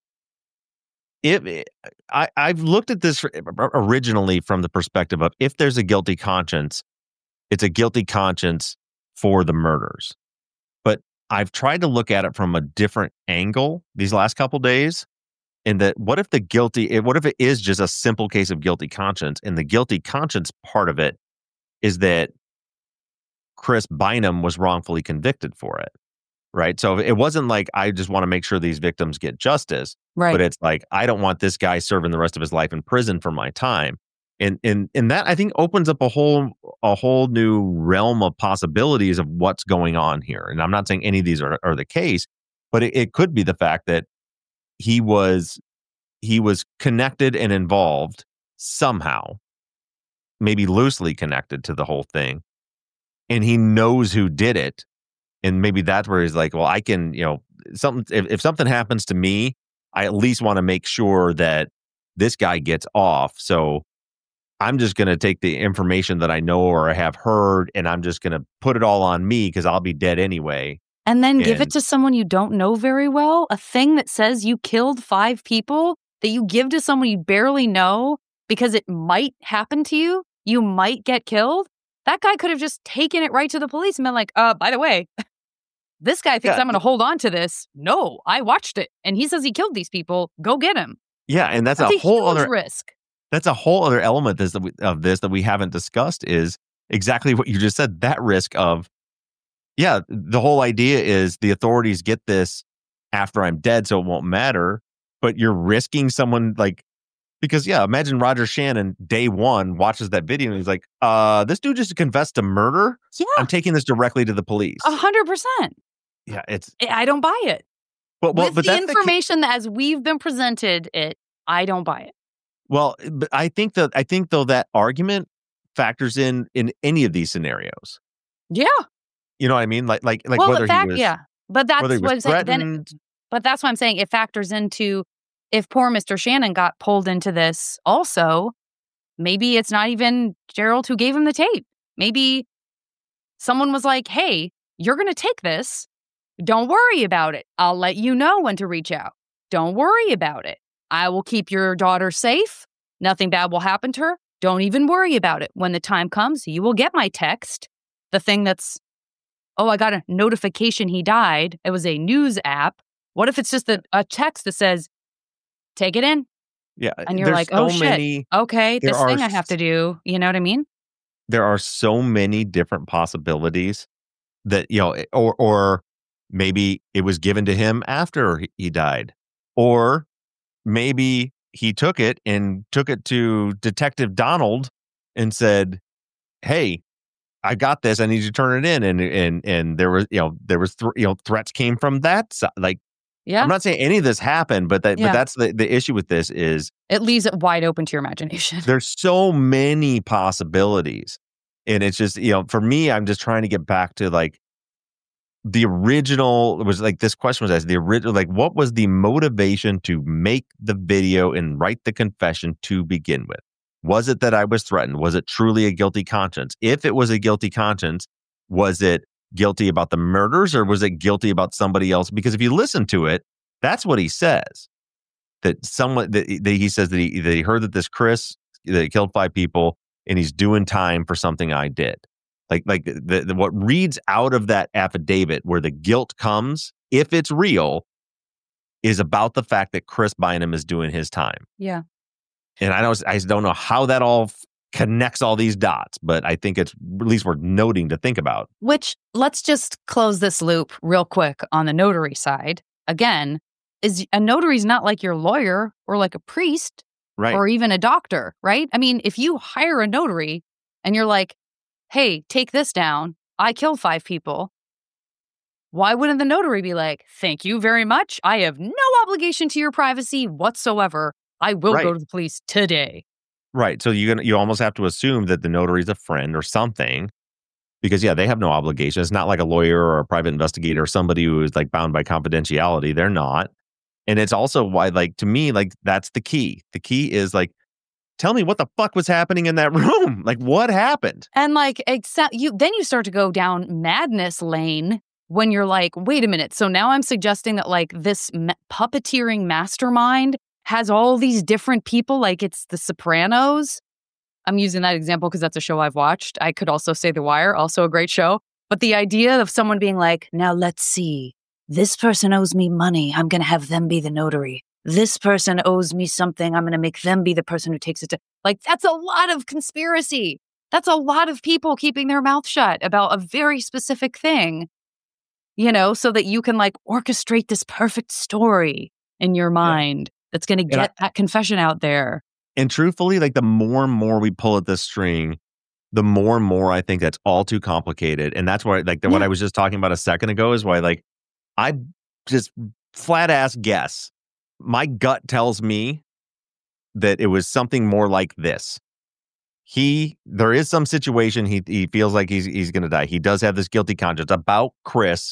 I've looked at this originally from the perspective of if there's a guilty conscience, it's a guilty conscience for the murders. But I've tried to look at it from a different angle these last couple days. In that, what if it is just a simple case of guilty conscience, and the guilty conscience part of it is that Chris Bynum was wrongfully convicted for it, right? So it wasn't like I just want to make sure these victims get justice, right? But it's like I don't want this guy serving the rest of his life in prison for my time, and that I think opens up a whole new realm of possibilities of what's going on here. And I'm not saying any of these are the case, but it could be the fact that he was connected and involved somehow, maybe loosely connected to the whole thing. And he knows who did it. And maybe that's where he's like, well, I can, if something happens to me, I at least want to make sure that this guy gets off. So I'm just going to take the information that I know or I have heard, and I'm just going to put it all on me because I'll be dead anyway. And then give it to someone you don't know very well? A thing that says you killed 5 people that you give to someone you barely know because it might happen to you? You might get killed? That guy could have just taken it right to the police and been like, by the way, this guy thinks I'm going to hold on to this. No, I watched it. And he says he killed these people. Go get him. Yeah, and that's a whole other risk. That's a whole other element of this that we haven't discussed is exactly what you just said. That risk of, yeah, the whole idea is the authorities get this after I'm dead, so it won't matter. But you're risking someone because imagine Roger Shannon day one watches that video and he's like, this dude just confessed to murder. Yeah, I'm taking this directly to the police. 100%. Yeah, I don't buy it. But the information that as we've been presented I don't buy it. Well, but I think though that argument factors in any of these scenarios. Yeah. You know what I mean? Like well, whether he was, yeah. But that's what I'm saying. But that's what I'm saying. It factors into if poor Mr. Shannon got pulled into this also, maybe it's not even Gerald who gave him the tape. Maybe someone was like, hey, you're going to take this. Don't worry about it. I'll let you know when to reach out. Don't worry about it. I will keep your daughter safe. Nothing bad will happen to her. Don't even worry about it. When the time comes, you will get my text. The thing that's, I got a notification he died. It was a news app. What if it's just a text that says, take it in? Yeah. And you're like, oh, shit. Okay, this thing I have to do. You know what I mean? There are so many different possibilities that, or maybe it was given to him after he died. Or maybe he took it to Detective Donald and said, hey, I got this. I need you to turn it in. And there was threats came from that side. Like, yeah. I'm not saying any of this happened, but that's the issue with this is it leaves it wide open to your imagination. There's so many possibilities. And it's just, for me, I'm just trying to get back to the original, it was like this question was asked, the original, like what was the motivation to make the video and write the confession to begin with? Was it that I was threatened? Was it truly a guilty conscience? If it was a guilty conscience, was it guilty about the murders or was it guilty about somebody else? Because if you listen to it, that's what he says. That someone that he says that he heard that this Chris that he killed 5 people and he's doing time for something I did. Like the what reads out of that affidavit where the guilt comes, if it's real, is about the fact that Chris Bynum is doing his time. Yeah. And I just don't know how that all connects all these dots, but I think it's at least worth noting to think about. Which, let's just close this loop real quick on the notary side. Again, is a notary is not like your lawyer or like a priest, right, or even a doctor, right? I mean, if you hire a notary and you're like, hey, take this down, I killed 5 people, why wouldn't the notary be like, thank you very much, I have no obligation to your privacy whatsoever, I will go to the police today? Right. So you almost have to assume that the notary is a friend or something, because they have no obligation. It's not like a lawyer or a private investigator or somebody who is like bound by confidentiality. They're not. And it's also why, like, to me, like, that's the key. The key is like, tell me what the fuck was happening in that room. Like, what happened? And like, then you start to go down madness lane when you're like, wait a minute. So now I'm suggesting that like this puppeteering mastermind has all these different people, like it's The Sopranos. I'm using that example because that's a show I've watched. I could also say The Wire, also a great show. But the idea of someone being like, now let's see, this person owes me money, I'm going to have them be the notary. This person owes me something, I'm going to make them be the person who takes it to... Like, that's a lot of conspiracy. That's a lot of people keeping their mouth shut about a very specific thing, so that you can like orchestrate this perfect story in your mind that's going to get that confession out there. And truthfully, like the more and more we pull at this string, the more and more I think that's all too complicated. And that's why, like, what I was just talking about a second ago is why, like, I just flat ass guess. My gut tells me that it was something more like this. There is some situation he feels like he's going to die. He does have this guilty conscience about Chris.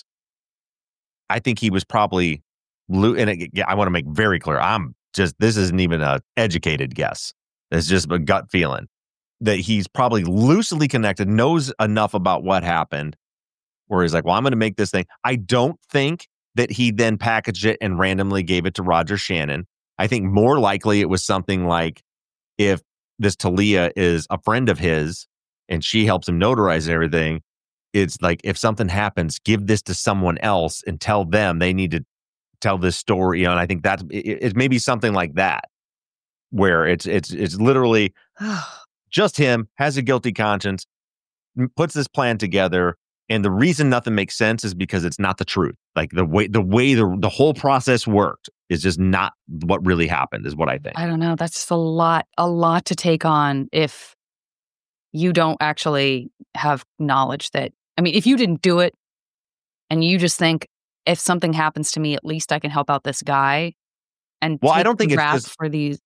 I think he was probably, and I want to make very clear, this isn't even an educated guess. It's just a gut feeling that he's probably loosely connected, knows enough about what happened, where he's like, well, I'm going to make this thing. I don't think that he then packaged it and randomly gave it to Roger Shannon. I think more likely it was something like, if this Talia is a friend of his and she helps him notarize everything, it's like, if something happens, give this to someone else and tell them they need to tell this story. And I think that's it may be something like that, where it's literally just him, has a guilty conscience, puts this plan together. And the reason nothing makes sense is because it's not the truth. Like the way the whole process worked is just not what really happened, is what I think. I don't know. That's just a lot to take on if you don't actually have knowledge that, I mean, if you didn't do it and you just think, if something happens to me, at least I can help out this guy. And I don't think it's just for these.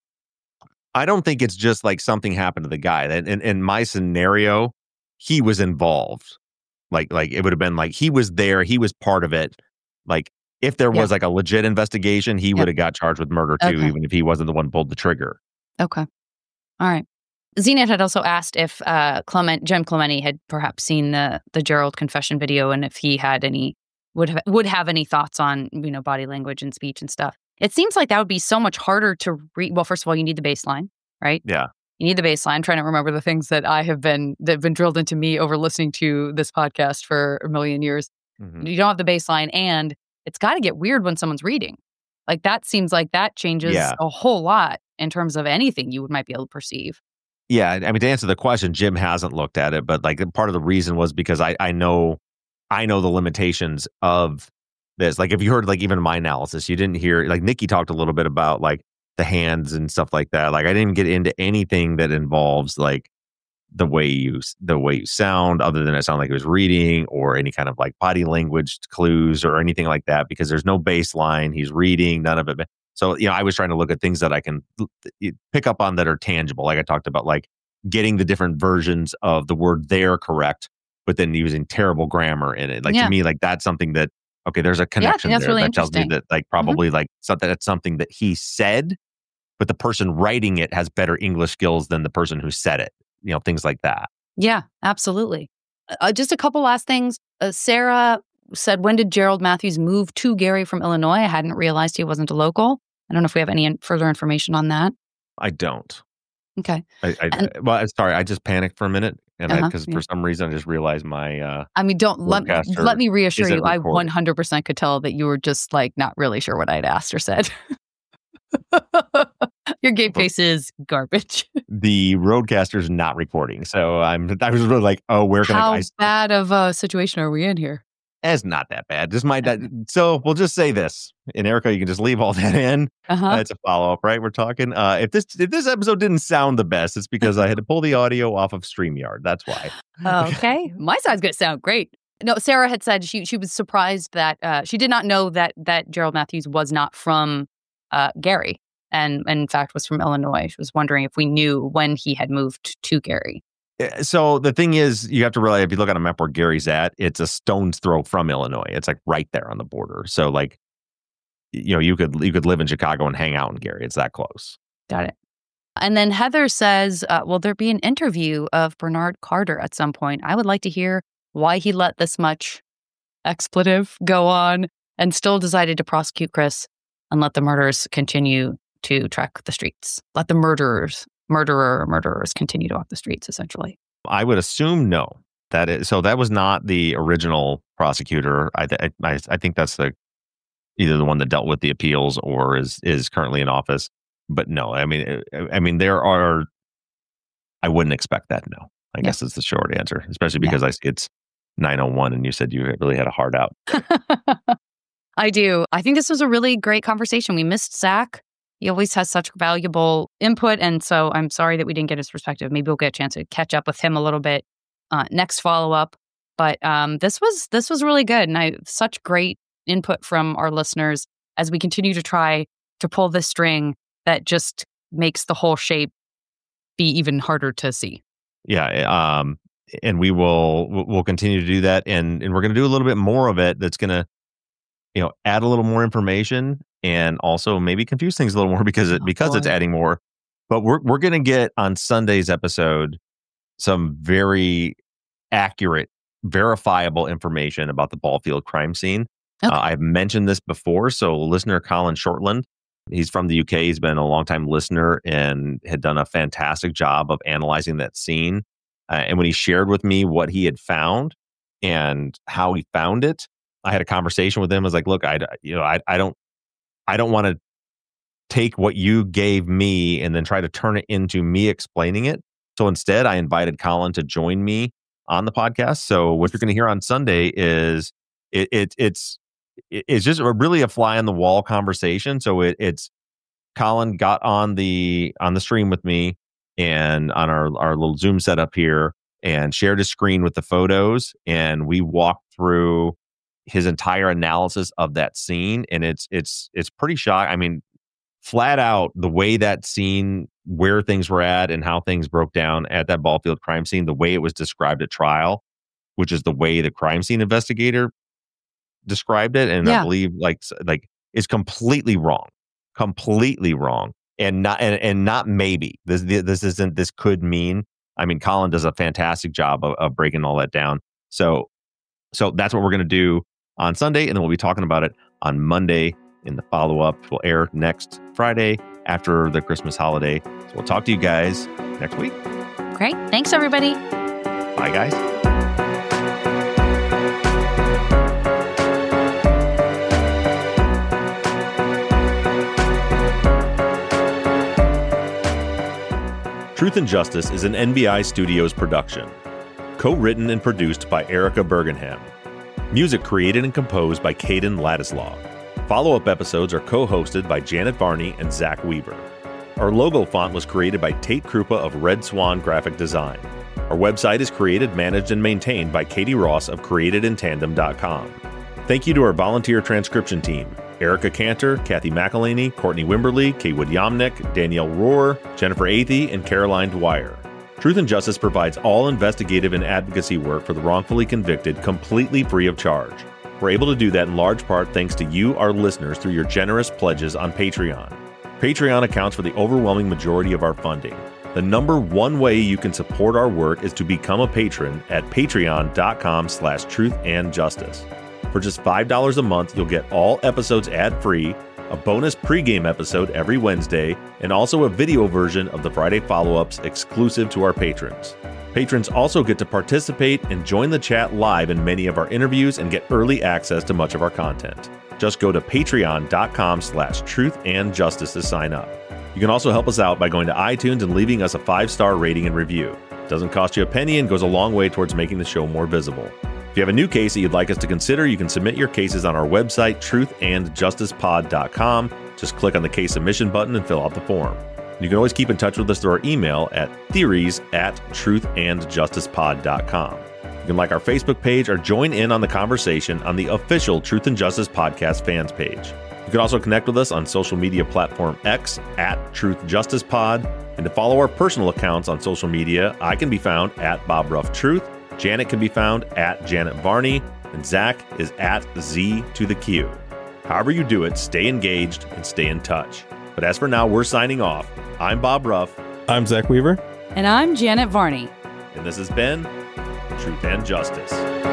I don't think it's just like something happened to the guy. In my scenario, he was involved. Like it would have been like he was there, he was part of it. Like if there was like a legit investigation, he would have got charged with murder too, even if he wasn't the one who pulled the trigger. Okay. All right. Zenith had also asked if Jim Clemente had perhaps seen the Gerald confession video and if he had any would have any thoughts on body language and speech and stuff. It seems like that would be so much harder to read. Well, first of all, you need the baseline, right? Yeah. You need the baseline. I'm trying to remember the things that have been drilled into me over listening to this podcast for a million years. Mm-hmm. You don't have the baseline, and it's got to get weird when someone's reading. Like that seems like that changes a whole lot in terms of anything you might be able to perceive. Yeah, I mean, to answer the question, Jim hasn't looked at it, but like part of the reason was because I know the limitations of this. Like if you heard like even my analysis, you didn't hear, like Nikki talked a little bit about like the hands and stuff like that. Like I didn't get into anything that involves like the way you sound, other than it sounded like it was reading, or any kind of like body language clues or anything like that, because there's no baseline. He's reading, none of it. So, I was trying to look at things that I can pick up on that are tangible. Like I talked about, like getting the different versions of the word "there" correct but then using terrible grammar in it. Like Yeah. to me, like that's something that, okay, there's a connection that's there really that tells me interesting. that like probably like that's something that he said, but the person writing it has better English skills than the person who said it, you know, things like that. Yeah, absolutely. Just a couple last things. Sarah said, when did Gerald Matthews move to Gary from Illinois? I hadn't realized he wasn't a local. I don't know if we have any further information on that. I don't. Okay. Well, sorry, I just panicked for a minute, and because yeah. for some reason I just realized my. I mean, don't let me reassure isn't you. I recorded. 100% could tell that you were just like not really sure what I'd asked or said. Your game face is garbage. The Roadcaster's not recording, so I was really like, oh, where can How I? bad of a situation are we in here? It's not that bad. Just so we'll just say this, and Erica, you can just leave all that in. It's a follow up, right? We're talking. If this episode didn't sound the best, it's because I had to pull the audio off of StreamYard. That's why. Okay, my side's gonna sound great. No, Sarah had said she was surprised that she did not know that Gerald Matthews was not from Gary, and in fact was from Illinois. She was wondering if we knew when he had moved to Gary. So the thing is, you have to realize if you look on a map where Gary's at, it's a stone's throw from Illinois. It's like right there on the border. So like, you know, you could live in Chicago and hang out in Gary. It's that close. Got it. And then Heather says, will there be an interview of Bernard Carter at some point? I would like to hear why he let this much expletive go on and still decided to prosecute Chris and let the murderers continue to track the streets. Let the murderers continue to walk the streets, essentially. I would assume no. That was not the original prosecutor. I think that's either the one that dealt with the appeals or is currently in office. But no, I mean I wouldn't expect that. No, I guess is the short answer, especially because it's 9:01 and you said you really had a hard out. I do. I think this was a really great conversation. We missed Zach. He always has such valuable input. And so I'm sorry that we didn't get his perspective. Maybe we'll get a chance to catch up with him a little bit next follow-up. But this was really good. And such great input from our listeners as we continue to try to pull this string that just makes the whole shape be even harder to see. Yeah. And we'll continue to do that. And we're going to do a little bit more of it. That's going to, add a little more information and also maybe confuse things a little more because it's adding more. But we're going to get on Sunday's episode some very accurate, verifiable information about the ball field crime scene. Okay. I've mentioned this before. So listener Colin Shortland, he's from the UK. He's been a longtime listener and had done a fantastic job of analyzing that scene. And when he shared with me what he had found and how he found it, I had a conversation with him. I was like, look, I don't want to take what you gave me and then try to turn it into me explaining it. So instead, I invited Colin to join me on the podcast. So what you're going to hear on Sunday is it's just really a fly on the wall conversation. So it's Colin got on the stream with me and on our little Zoom setup here and shared his screen with the photos, and we walked through his entire analysis of that scene, and it's pretty shocking. I mean, flat out, the way that scene, where things were at and how things broke down at that ball field crime scene, the way it was described at trial, which is the way the crime scene investigator described it, and I believe like is completely wrong, and not maybe this could mean. I mean, Colin does a fantastic job of breaking all that down. So that's what we're going to do on Sunday, and then we'll be talking about it on Monday in the follow-up. Will air next Friday after the Christmas holiday. So we'll talk to you guys next week. Great. Thanks, everybody. Bye, guys. Truth and Justice is an NBI Studios production. Co-written and produced by Erica Bergenham. Music created and composed by Caden Ladislaw. Follow-up episodes are co-hosted by Janet Varney and Zach Weaver. Our logo font was created by Tate Krupa of Red Swan Graphic Design. Our website is created, managed, and maintained by Katie Ross of CreatedInTandem.com. Thank you to our volunteer transcription team, Erica Cantor, Kathy McElhaney, Courtney Wimberly, Kaywood Yomnick, Danielle Rohr, Jennifer Athey, and Caroline Dwyer. Truth and Justice provides all investigative and advocacy work for the wrongfully convicted completely free of charge. We're able to do that in large part thanks to you, our listeners, through your generous pledges on Patreon. Patreon accounts for the overwhelming majority of our funding. The number one way you can support our work is to become a patron at patreon.com/truthandjustice. For just $5 a month, you'll get all episodes ad-free, a bonus pregame episode every Wednesday, and also a video version of the Friday follow-ups exclusive to our patrons. Patrons also get to participate and join the chat live in many of our interviews and get early access to much of our content. Just go to patreon.com/truthandjustice to sign up. You can also help us out by going to iTunes and leaving us a 5-star rating and review. It doesn't cost you a penny and goes a long way towards making the show more visible. If you have a new case that you'd like us to consider, you can submit your cases on our website, truthandjusticepod.com. Just click on the case submission button and fill out the form. You can always keep in touch with us through our email at theories@truthandjusticepod.com. You can like our Facebook page or join in on the conversation on the official Truth and Justice Podcast fans page. You can also connect with us on social media platform X @TruthJusticePod. And to follow our personal accounts on social media, I can be found at BobRuffTruth, Janet can be found at Janet Varney, and Zach is at Z2TheQ. However you do it, stay engaged and stay in touch. But as for now, we're signing off. I'm Bob Ruff. I'm Zach Weaver. And I'm Janet Varney. And this has been Truth and Justice.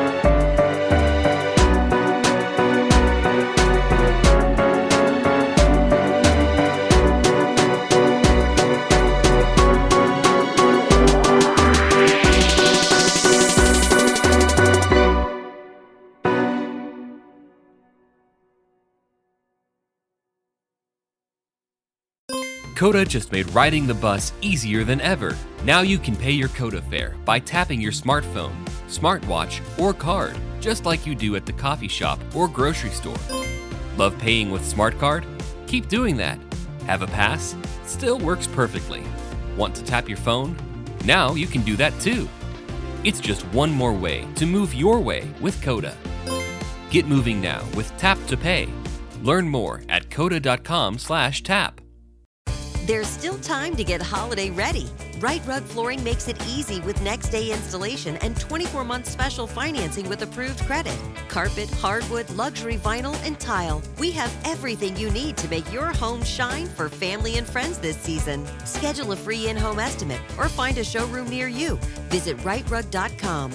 Coda just made riding the bus easier than ever. Now you can pay your Coda fare by tapping your smartphone, smartwatch, or card, just like you do at the coffee shop or grocery store. Love paying with Smart Card? Keep doing that. Have a pass? Still works perfectly. Want to tap your phone? Now you can do that too. It's just one more way to move your way with Coda. Get moving now with Tap to Pay. Learn more at coda.com/tap. There's still time to get holiday ready. Right Rug Flooring makes it easy with next-day installation and 24-month special financing with approved credit. Carpet, hardwood, luxury vinyl, and tile. We have everything you need to make your home shine for family and friends this season. Schedule a free in-home estimate or find a showroom near you. Visit rightrug.com,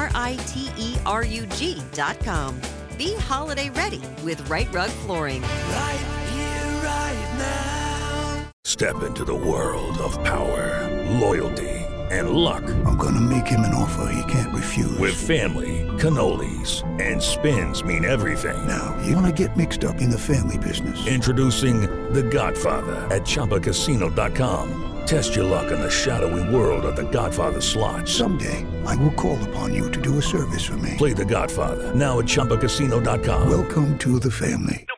RITERUG.com. Be holiday ready with Right Rug Flooring. Right here, right now. Step into the world of power, loyalty, and luck. I'm gonna make him an offer he can't refuse. With family, cannolis, and spins mean everything. Now, you wanna get mixed up in the family business. Introducing The Godfather at ChumbaCasino.com. Test your luck in the shadowy world of The Godfather slot. Someday, I will call upon you to do a service for me. Play The Godfather now at ChumbaCasino.com. Welcome to the family.